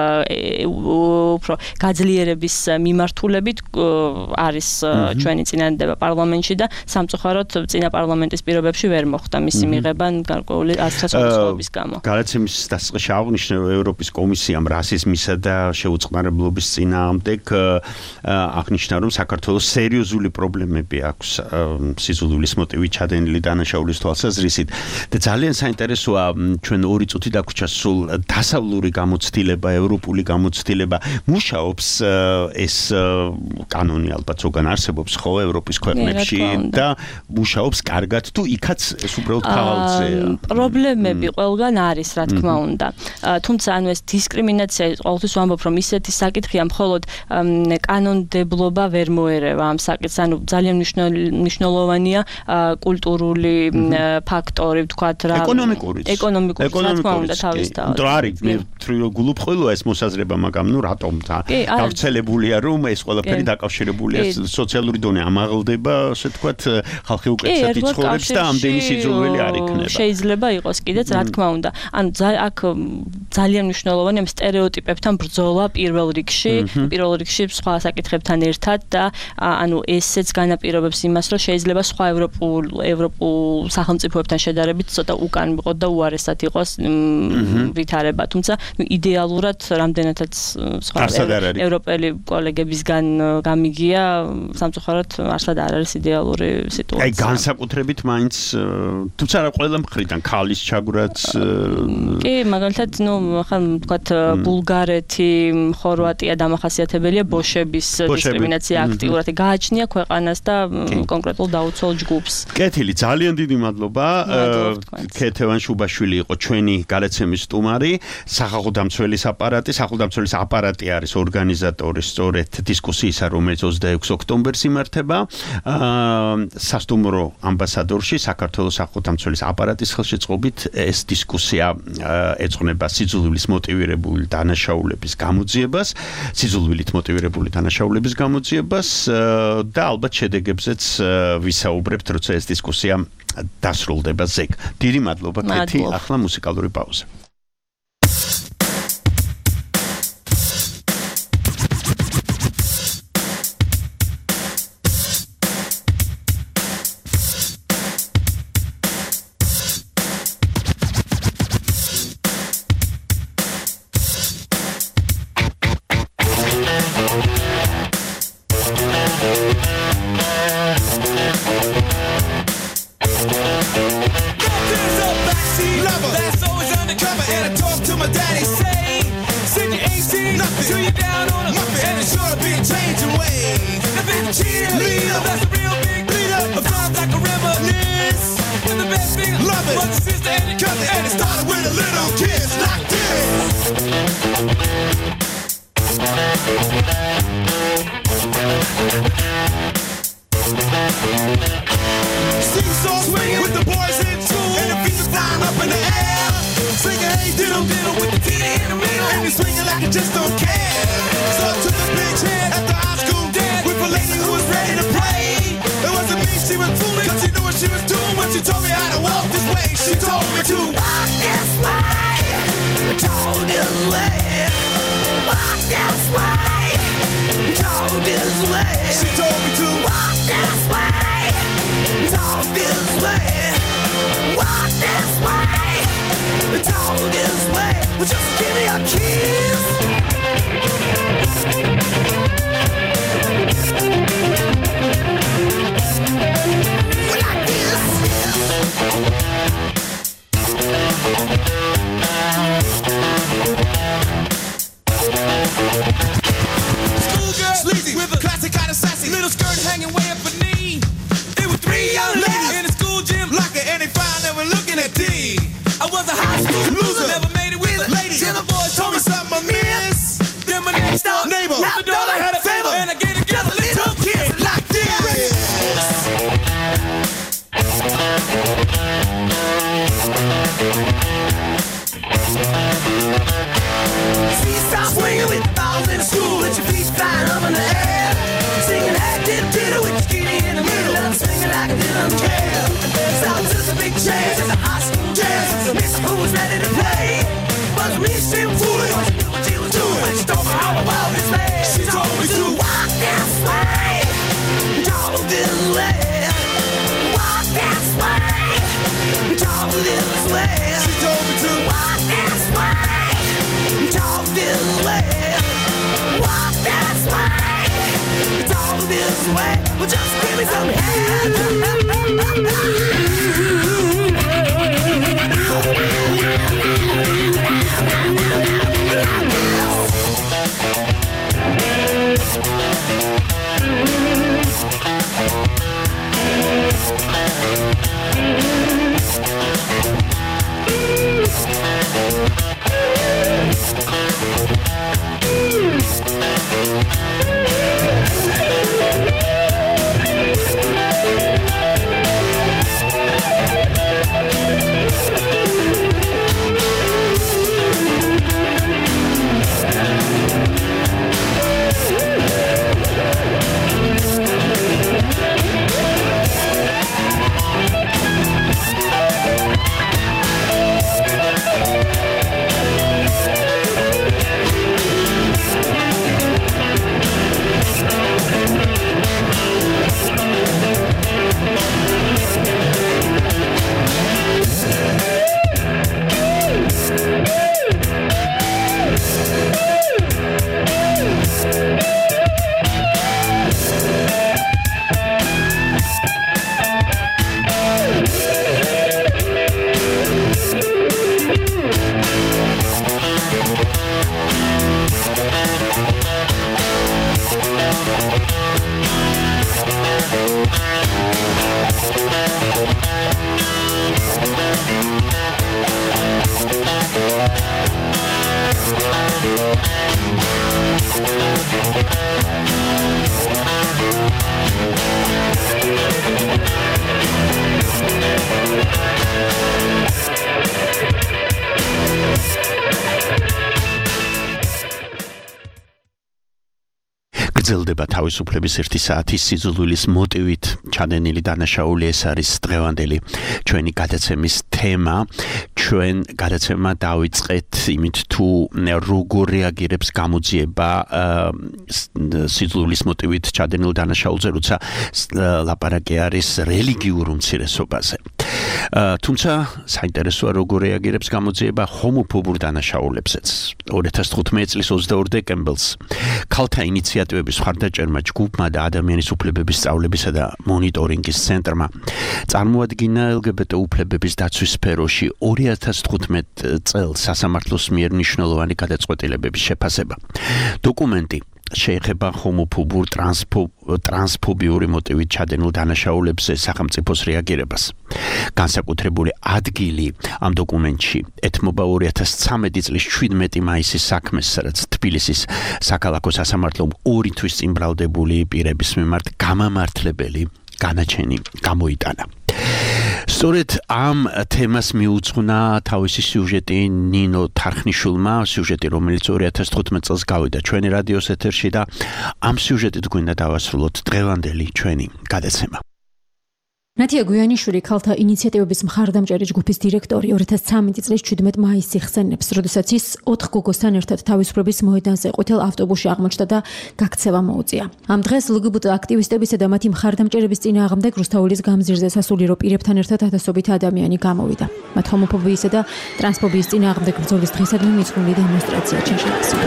უფრო გაძლიერების მიმართულებით არის ჩვენი წინადადება პარლამენტში და სამწუხაროდ წინა პარლამენტის პირობებში ვერ მოხდა მისი მიღება გარკვეული ასრასობის გამო. გადაცემის დასაწყისში აღნიშნე ევროპის კომისიამ რასიზმისა და შეუწყნარებლობის წინააღმდეგ აღნიშნა, რომ საქართველოს სერიოზული პრობლემები აქვს სიძულვილის მოტივით ჩადენილი დანაშაულის თვალსაზრისით და ძალიან საინტერესოა ჩვენ ორი წუთი დაგვრჩა სულ დასავლური გამოცდილება, ევროპული გამოცდილება მუშაობს ეს კანონი ალბათ ზოგან არსებობს ხო ევროპის ქვეყნებში და მუშაობს კარგად თუ იქაც ეს უბრალოდ ქაღალდზეა. პრობლემები ყველგან არის, რა თქმა უნდა. თუმცა ანუ ეს დისკრიმინაცია ყოველთვის ვამბობ, რომ ისეთი საკითხია, მხოლოდ კანონმდებლობა ვერ მოერევა ამ საკითხს. ანუ ძალიან მნიშვნელოვანია კულტურული ფაქტორი, ვთქვათ რა. ეკონომიკური. ეკონომიკური, რა თქმა უნდა, თავისთავად. იმიტომ არის მე გულუბრყვილო ეს მოსაზრება, მაგრამ ნუ რატომ გავრცელებულია, რომ ეს ყველაფერი დაკავშირებულია სოციალური დონე ამაღლდება, ასე ვთქვათ, ხალხი უკეთესად იცხოვრებს და ამდენი სიძულველი არ იქნება. შეიძლება იყოს კიდეც, რა თქმა უნდა. ანუ აქ ძალიან მნიშვნელოვანია სტერეოტიპებთან ბრძოლა პირველ რიგში, პირველ რიგში სხვა საკითხებთან ერთად და ანუ ესეც განაპირობებს იმას, რომ შეიძლება სხვა ევროპულ ევროპულ სახელმწიფოებთან შედარებით ცოტა უკან ვიყოთ და უარესად იყოს ვითარება. თუმცა იდეალურად რამდენადაც სხვა ევროპელი კოლეგებისგან გამიგია, სამწუხაროდ არსად არ არის იდეალური სიტუაცია. აი განსაკუთრებით მაინც თუმცა რა ყველა მხრიდან ქალის ჩაგვრაც კი, მაგალითად, ნუ ხან ვთქვათ ბულგარეთი, ხორვატია დამახასიათებელია ბოშების დისკრიმინაცია აქტიურად გააჩნია ქვეყანას და კონკრეტულ დაუცველ ჯგუფს. კეთილი, ძალიან დიდი მადლობა. ქეთევან შუბაშვილი იყო ჩვენი გადაცემის სტუმარი, სახალხო დამცველის აპარატი, სახალხო დამცველის აპარატი არის ორგანიზატორი სწორედ დისკუსიისა, რომელიც ოცდაექვსი ოქტომბერს იმართება. სასტუმრო ამბასადორში საქართველოს სახალხო დამცველის აპარატის ხელშეწყობით ეს დისკუსია ეძღვნება სიძულვილის მოტივირებული დანაშაულების გამოძიებას, სიძულვილით მოტივირებული დანაშაულების გამოძიებას და ალბათ შედეგებზეც ვისაუბრებთ, როცა ეს დისკუსია დასრულდება ზეგ. დიდი მადლობა, კეთი, ახლა მუსიკალური პაუზა. გრძელდება თავისუფლების ერთი საათის სიძულვილის მოტივით ჩადენილი დანაშაული. ეს არის დღევანდელი ჩვენი გადაცემის თემა. ჩვენ გადაცემა დავიწყეთ იმით თუ როგორ რეაგირებს გამოძიება სიძულვილის მოტივით ჩადენილ დანაშაულზე, როცა ლაპარაკი არის რელიგიურ უმცირესობაზე. თუმცა საინტერესოა როგორ რეაგირებს გამოძიება ჰომოფობურ დანაშაულებზეც. ორი ათას თხუთმეტი წლის ოცდაორი დეკემბერს ქალთა ინიციატივების მხარდაჭერმა ჯგუფმა და ადამიანის უფლებების სწავლებისა და მონიტორინგის ცენტრმა წარმოადგინა ელ გი ბი ტი უფლებების დაცვის სფეროში ორი ათას თხუთმეტი წელს სასამართლოს მიერ მნიშვნელოვანი გადაწყვეტილებების შეფასება. დოკუმენტი შეეხება ჰომოფობურ ტრანსფობიური მოტივით ჩადენილ დანაშაულებზე სახელმწიფოს რეაგირებას. განსაკუთრებული ადგილი ამ დოკუმენტში ეთმობა ორი ათას ცამეტი წლის შვიდმეტი მაისის საქმეს, სადაც თბილისის საქალაქო სასამართლომ ორი თვის წინ ბრალდებული პირების მიმართ გამამართლებელი განაჩენი გამოიტანა. სწორედ ამ თემას მიუძღვნა თავისი სიუჟეტი ნინო თარხნიშვილმა, სიუჟეტი რომელიც ორი ათას თხუთმეტი წელს გავიდა ჩვენი რადიოს ეთერში და ამ სიუჟეტით გვინდა დავასრულოთ დღევანდელი ჩვენი გადაცემა. ნათია გვიანიშვილი ქალთა ინიციატივების მხარდამჭერი ჯგუფის დირექტორი ორი ათას ცამეტი წლის შვიდმეტი მაისს იხსენებს, როდესაც ის ოთხ გოგოსთან ერთად თავისუფლების მოედანზე ყვითელ ავტობუსში აღმოჩნდა და გაქცევა მოუწია. ამ დღეს ელ გი ბი ტი აქტივისტებისა და მათი მხარდამჭერების წინააღმდეგ რუსთაველის გამზირზე სასულიერო პირებთან ერთად ათასობით ადამიანი გამოვიდა. მათ ჰომოფობიისა და ტრანსფობიის წინააღმდეგ ბრძოლის დღისადმი მიძღვნილი დემონსტრაცია ჩაშაქსა.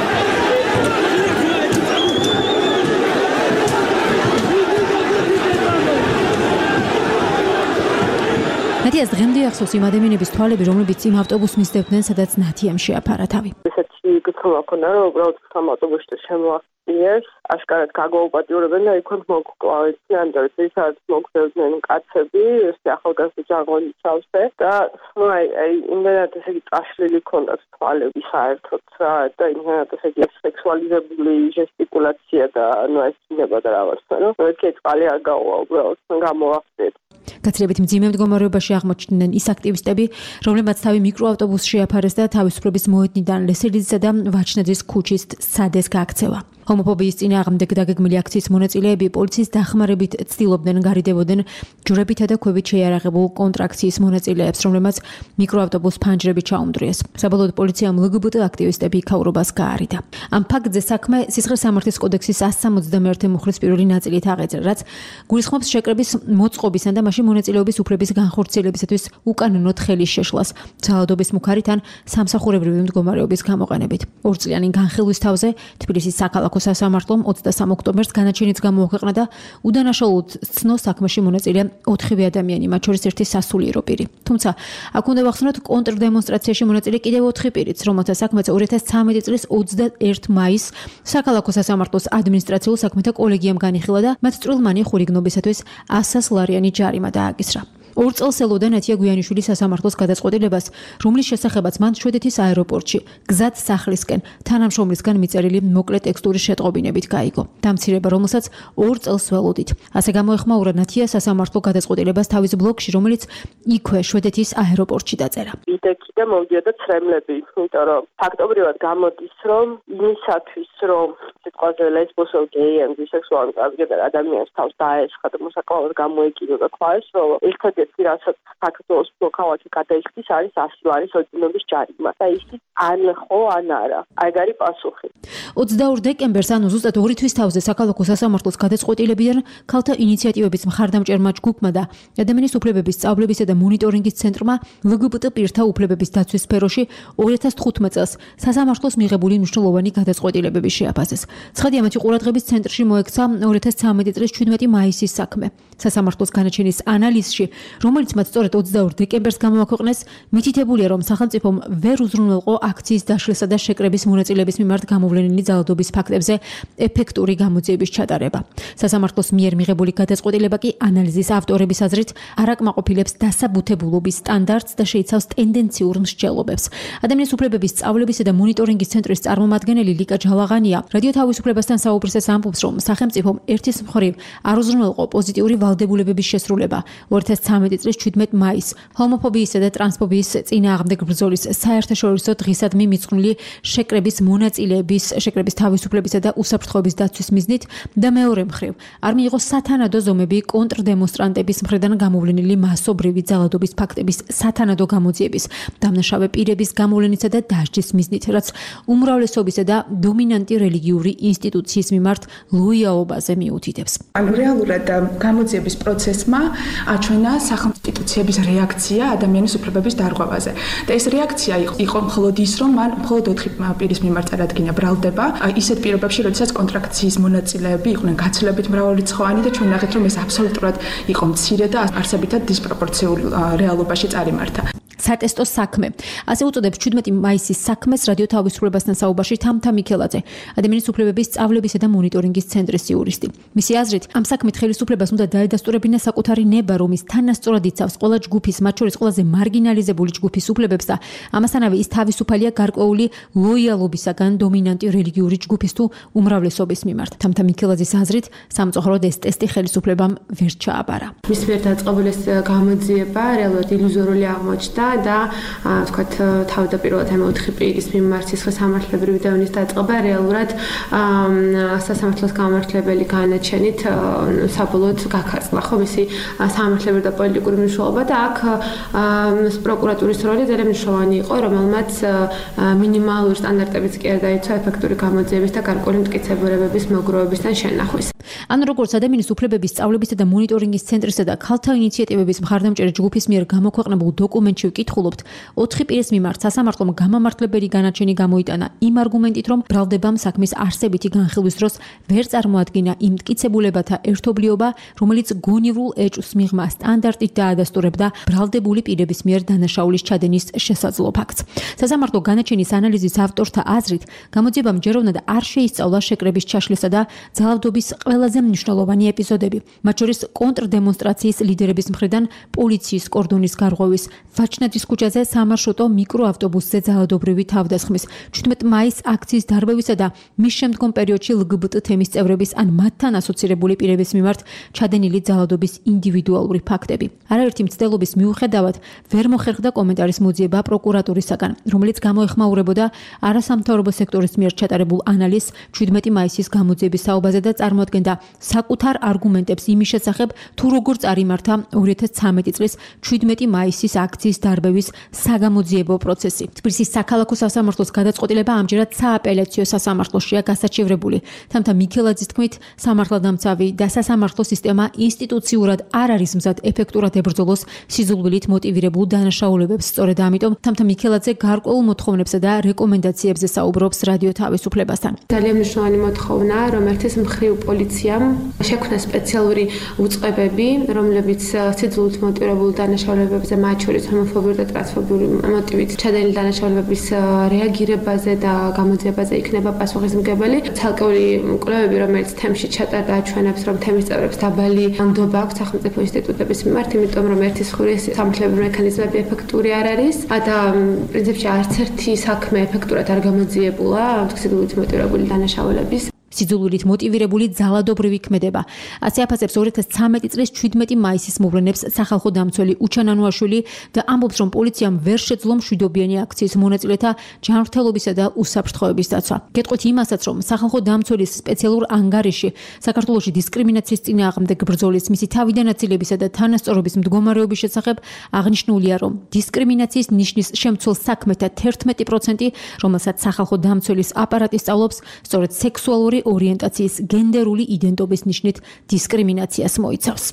ნათიას დღემდე ახსოვს იმ ადამიანების თვალები, რომლებიც იმ ავტობუსს მისდევდნენ, სადაც ნათიამ შეაფარა თავი. ესეთი გრძნობა ქონდა, რომ უბრალოდ ამ ავტობუსში შემოახტიეს, აშკარად გაგაუპატიურებენ და იქვე მოგკლავեցიან და ისაც მოგწევდნენ კაცები, ეს ახალგაზრდა ჯარღონი ჩავსე და აი აი იმენად ესე იგი წაშლილი ქონდათ თვალები საერთოდ და იმენად ესე იგი სექსუალიზებული ჟესტიკულაცია და ნუ ეს ინება და რაღაცა, რომ ერთი წყალი არ გაუვა უბრალოდ გამოვახტეთ. გაცილებით მძიმე მდგომარეობაში აღმოჩნდნენ ის აქტივისტები, რომლებმაც თავი მიკროავტობუსში შეაფარეს და თავისუფლების მოედნიდან ლესელიძისა და ვაჩნაძის ქუჩის სადეს გააქცევა. ჰომოფობიის წინააღმდეგ დაგეგმილი აქციის მონაწილეები პოლიციის დახმარებით ცდილობდნენ გარიდებოდნენ ჯვრებითა და ქვებით შეიარაღებულ კონტრაქციის მონაწილეებს, რომლებმაც მიკროავტობუს ფანჯრებით ჩაუმდრიეს. საბოლოოდ პოლიციამ ელ გი ბი ტი აქტივისტები იქაურობას გაარიდა. ამ ფაქტზე საქმე სისხლის სამართლის კოდექსის εκατს სამოცდამეერთე მუხლის პირველი ნაწილით აღეძრა, რაც გულისხმობს შეკრების მოწყობისა და მაშინ მონაწილეობის უფლების განხორციელებისათვის უკანონოდ ხელის შეშლას, ძალადობის მუქარით ან სამსახურებრივი მდგომარეობის გამოყენებით. ორწლიანი განხილვის თავზე თბილისის საქალაქო სასამართლომ ოცდასამ ოქტომბერს განაჩენიც გამოაქვეყნა და უდანაშაულოდ სცნო საქმეში მონაწილე ოთხივე ადამიანი, მათ შორის ერთი სასულიერო პირი. თუმცა აქ უნდა ვახსენოთ კონტრდემონსტრაციაში მონაწილე კიდევ ოთხი პირიც, რომელთა საქმეც ორი ათას ცამეტი წლის ოცდაერთი მაისს საქალაქო სასამართლოს ადმინისტრაციულ საქმეთა კოლეგიამ განიხილა და მათ წვრილმანი ხურიგნობისათვის ასას ლარიანი ჯარიმა დააკისრა. ორ წელს ელოდა ნათია გვიანიშვილი სასამართლოს გადაწყვეტილებას, რომლის შესახებაც მან შვედეთის აეროპორტში გზად სახლისკენ თანამშრომლისგან მიწერილი მოკლე ტექსტური შეტყობინებით გაიგო. დამცირება, რომელსაც ორ წელს ველოდით. ასე გამოეხმაურა ნათია სასამართლო გადაწყვეტილებას თავის ბლოგში, რომელიც იქვე შვედეთის აეროპორტში დაწერა. ვიდექი და მოვდიოდა ცრემლები, იმიტომ რომ ფაქტობრივად გამოდის, რომ იმისათვის, რომ სიტყვაზე ლესბოსელ გეი ან ბისექსუალური ტრანსგენდერ ადამიანს თავს დაესხა და მოსაკმაოდ გამოეკიდა და ქვას, რომ ერთად ერთი რასაც საქართველოს მოქალაქე გადაიხდის არის ასი ლარის ოჯუნობის ჯარიმა და ისიც ან ხო ან არა. აი არის პასუხი. ოცდაორ დეკემბერს, ანუ ზუსტად ორი თვის თავზე საქალაქო სასამართლოს გადაწყვეტილებიდან ქალთა ინიციატივების მხარდამჭერმა ჯგუფმა და ადამიანის უფლებების სწავლებისა და მონიტორინგის ცენტრმა ელ გი ბი ტი პირთა უფლებების დაცვის სფეროში ორი ათას თხუთმეტი წელს სასამართლოს მიღებული მნიშვნელოვანი გადაწყვეტილებები შეაფასეს. ცხადია, მათი ყურადღების ცენტრში მოექცა ორი ათას ცამეტი წლის შვიდმეტი მაისის საქმე. სასამართლოს განაჩენის ანალიზში რომელიც მათ სწორედ ოცდაორ დეკემბერს გამოაქვეყნეს, მითითებულია, რომ სახელმწიფომ ვერ უზრუნველყო აქციის დაშლისა და შეკრების მონაწილეების მიმართ გამოვლენილი ძალადობის ფაქტებზე ეფექტური გამოძიების ჩატარება. სასამართლოს მიერ მიღებული გადაწყვეტილება კი ანალიზის ავტორების აზრით არ აკმაყოფილებს დასაბუთებულობის სტანდარტს და შეიცავს ტენდენციურ მსჯელობებს. ადამიანის უფლებების სწავლებისა და მონიტორინგის ცენტრის წარმომადგენელი ლიკა ჯალაღანია რადიო თავისუფლებასთან საუბრისას ამბობს, რომ სახელმწიფომ ერთის მხრივ არ უზრუნველყო პოზიტიური ვალდებულებების შესრულება ორი ათას ცხრამეტი წლის შვიდმეტ მაისს ჰომოფობიისა და ტრანსფობიის წინააღმდეგ ბრძოლის საერთაშორისო დღისადმი მიძღვნილი შეკრების მონაწილეების შეკრების თავისუფლებისა და უსაფრთხოების დაცვის მიზნით და მეორე მხრივ არ მიიღო სათანადო ზომები კონტრდემონსტრანტების მხრიდან გამოვლენილი მასობრივი ძალადობის ფაქტების სათანადო გამოძიების, დამნაშავე პირების გამოვლენისა და დასჯის მიზნით, რაც უმრავლესობისა და დომინანტი რელიგიური ინსტიტუციის მიმართ ლოიალობაზე მიუთითებს. ანუ რეალურად გამოძიების პროცესმა აჩვენა სახელმწიფოების რეაქცია ადამიანის უფლებების დარღვევაზე. და ეს რეაქცია იყო მხოლოდ ის, რომ მან მხოლოდ ოთხი პირის მიმართ წარადგინა ბრალდება, ისეთ პირობებში, როდესაც კონტრაქციის მონაწილეები იყვნენ გაცილებით მრავალრიცხოვანი და ჩვენ ნახეთ, რომ ეს აბსოლუტურად იყო მცირე და არსებითად დისპროპორციულ რეალობაში წარიმართა. სატესტო საქმე. ასე უწოდებს შვიდმეტი მაისის საქმეს რადიო თავისუფლებასთან საუბარში თამთა მიქელაძე, ადამიანის უფლებების სწავლებისა და მონიტორინგის ცენტრის იურისტი. მისი აზრით, ამ საქმით ხელისუფლებას უნდა დაედასტურებინა საკუთარი ნება, რომის თანასწორად იცავს ყველა ჯგუფის, მათ შორის ყველაზე მარგინალიზებული ჯგუფის უფლებებს და ამასთანავე ის თავისუფალია გარკვეული ლოიალობისაგან დომინანტი რელიგიური ჯგუფის თუ უმრავლესობის მიმართ. თამთა მიქელაძის აზრით, სამწუხაროდ ეს ტესტი ხელისუფლებამ ვერ ჩააბარა. მის მიერ დაწყებული ეს გამოძიება რეალურად ილუზორული აღმოჩნდა და ვთქვათ თავდაპირველად ამ ოთხი პირის მიმართ სისხლის სამართლებრივი დევნის დაწყება რეალურად სასამართლოს გამართლებელი განაჩენით საბოლოოდ გაქარწყლა ხო მისი სამართლებრივი და პოლიტიკური მნიშვნელობა და აქ პროკურატურის როლი ძალიან მნიშვნელოვანი იყო, რომელმაც მინიმალური სტანდარტებიც კი არ დაიცვა ეფექტური გამოძიების და გარკვეული მტკიცებულებების მოგროვებისთან შენახვის. ანუ როგორც ადამიანის უფლებების სწავლებისა და მონიტორინგის ცენტრისა და ქალთა ინიციატივების მხარდამჭერი ჯგუფის მიერ გამოქვეყნებულ დოკუმენტში ვკითხულობთ, ოთხი პირის მიმართ სასამართლომ გამამართლებელი განაჩენი გამოიტანა იმ არგუმენტით, რომ ბრალდებამ საქმის არსებითი განხილვის დროს ვერ წარმოადგინა იმ მტკიცებულებათა ერთობლიობა, რომელიც გონივრულ ეჭვს მიღმა სტანდარტით დაადასტურებდა ბრალდებული პირების მიერ დანაშაულის ჩადენის შესაძლო ფაქტს. სასამართლო განაჩენის ანალიზის ავტორთა აზრით, გამოძიებამ ჯეროვნად არ შეისწავლა შეკრების ჩაშლისა და ძალადობის ყველაზე მნიშვნელოვანი ეპიზოდები, მათ შორის კონტრდემონსტრაციის ლიდერების მხრიდან პოლიციის კორდონის გარღვევის, ვაჩნაძის ქუჩაზე სამარშრუტო მიკროავტობუსზე ძალადობრივი თავდასხმის, შვიდმეტ მაისს აქციის დარბევისა და მის შემდგომ პერიოდში ელ გი ბი ტი თემის წევრების ან მათთან ასოცირებული პირების მიმართ ჩადენილი ძალადობის ინდივიდუალური ფაქტები. არაერთი მცდელობის მიუხედავად ვერ მოხერხდა კომენტარის მოძიება პროკურატურისაგან, რომელიც გამოეხმაურებოდა არასამთავრობო სექტორის მიერ ჩატარებულ ანალიზს შვიდმეტი მაისის გამოძიების საუბაზე და წარმოადგენდა საკუთარ არგუმენტებს იმის შესახებ, თუ როგორ წარიმართა ორი ათას ცხრამეტი წლის შვიდმეტი მაისის აქციის დარბევის საგამოძიებო პროცესი. თბილისის საქალაქო სასამართლოს გადაწყვეტილება ამჯერად სააპელაციო სასამართლოშია გასაჩივრებული. თამთა მიქელაძის თქმით, სამართალდამცავი და სასამართლო სისტემა ინსტიტუციურად არ არის მზად ეფექტურად ებრძოლოს სიზულვილით მოტივირებულ დანაშაულებებს. სწორედ ამიტომ თამთა მიქელაძე გარკვეულ მოთხოვნებსა და რეკომენდაციებზე საუბრობს რადიო თავისუფლებასთან. ძალიან მნიშვნელოვანი მოთხოვნაა, რომ ერთის მხრივ პოლიციამ შექმნა სპეციალური უწყებები, რომლებიც სიძულვილით მოტივირებულ დანაშაულებებზე, მათ შორის ჰომოფობიური და ტრანსფობიური მოტივით ჩადენილი დანაშაულებების რეაგირებაზე და გამოძიებაზე იქნება პასუხისმგებელი. ცალკეული კვლევები, რომელიც თემში ჩატარდა, აჩვენებს, რომ თემის წევრებს დაბალი ნდობა აქვს სახელმწიფო ინსტიტუტების მიმართ, იმიტომ რომ ერთის მხრივ სამართლებრივი მექანიზმები ეფექტური არ არის და პრინციპში არც ერთი საქმე ეფექტურად არ გამოძიებულა სიძულვილით მოტივირებული დანაშაულების. სიძულვილით მოტივირებული ძალადობრივი ქმედება. ასე აფასებს ორი ათას ცხრამეტი წლის შვიდმეტი მაისის მოვლენებს სახალხო დამცველი უჩანანუაშვილი და ამბობს, რომ პოლიციამ ვერ შეძლო მშვიდობიანი აქციის მონაწილეთა ჯანმრთელობისა და უსაფრთხოების დაცვა. გეტყვით იმასაც, რომ სახალხო დამცველის სპეციალურ ანგარიში საქართველოში დისკრიმინაციის წინააღმდეგ ბრძოლის მისი თავიდანაცილებისა და თანასწორობის მდგომარეობის შესახებ აღნიშნულია, რომ დისკრიმინაციის ნიშნის შემცველ საქმეთა თერთმეტი პროცენტი, რომელსაც სახალხო დამცველის აპარატი სწავლობს, სწორედ სექსუალური ორიენტაციის გენდერული იდენტობის ნიშნით დისკრიმინაციას მოიცავს.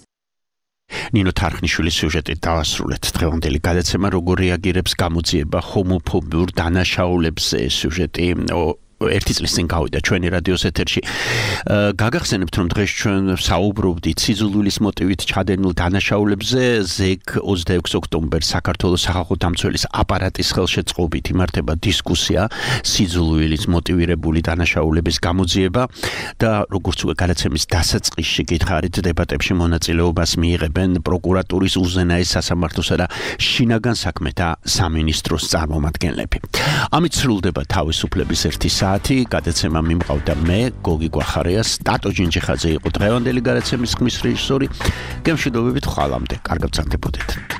ნინო თარხნიშვილის სიუჟეტი დავასრულეთ. დღევანდელი გადაცემა როგორ რეაგირებს გამოძიება ჰომოფობიურ დანაშაულებზე. სიუჟეტი ერთი წლის წინ გავიდა ჩვენი რადიოს ეთერში. გაგახსენებთ რომ დღეს ჩვენ საუბრობდით სიძულვილის მოტივით ჩადენილ დანაშაულებზე. ზეგ ოცდაექვსი ოქტომბერს საქართველოს სახალხო დამცველის აპარატის ხელშეწყობით იმართება დისკუსია სიძულვილის მოტივირებული დანაშაულების გამოძიება და როგორც უკვე გადაცემის დასაწყისში გითხარით დებატებში მონაწილეობას მიიღებენ პროკურატურის უზენაეს სასამართლოსა და შინაგან საქმეთა სამინისტროს წარმომადგენლები. ამით სრულდება თავისუფლების ერთი საათი. გადაცემა მიმყავდა მე, გოგი გვახარია, სტატო ჯინჯიხაძე იყო დღევანდელი გადაცემის ხმის რეჟისორი. გემშვიდობებით ხვალამდე. კარგად გრძანდებოდეთ.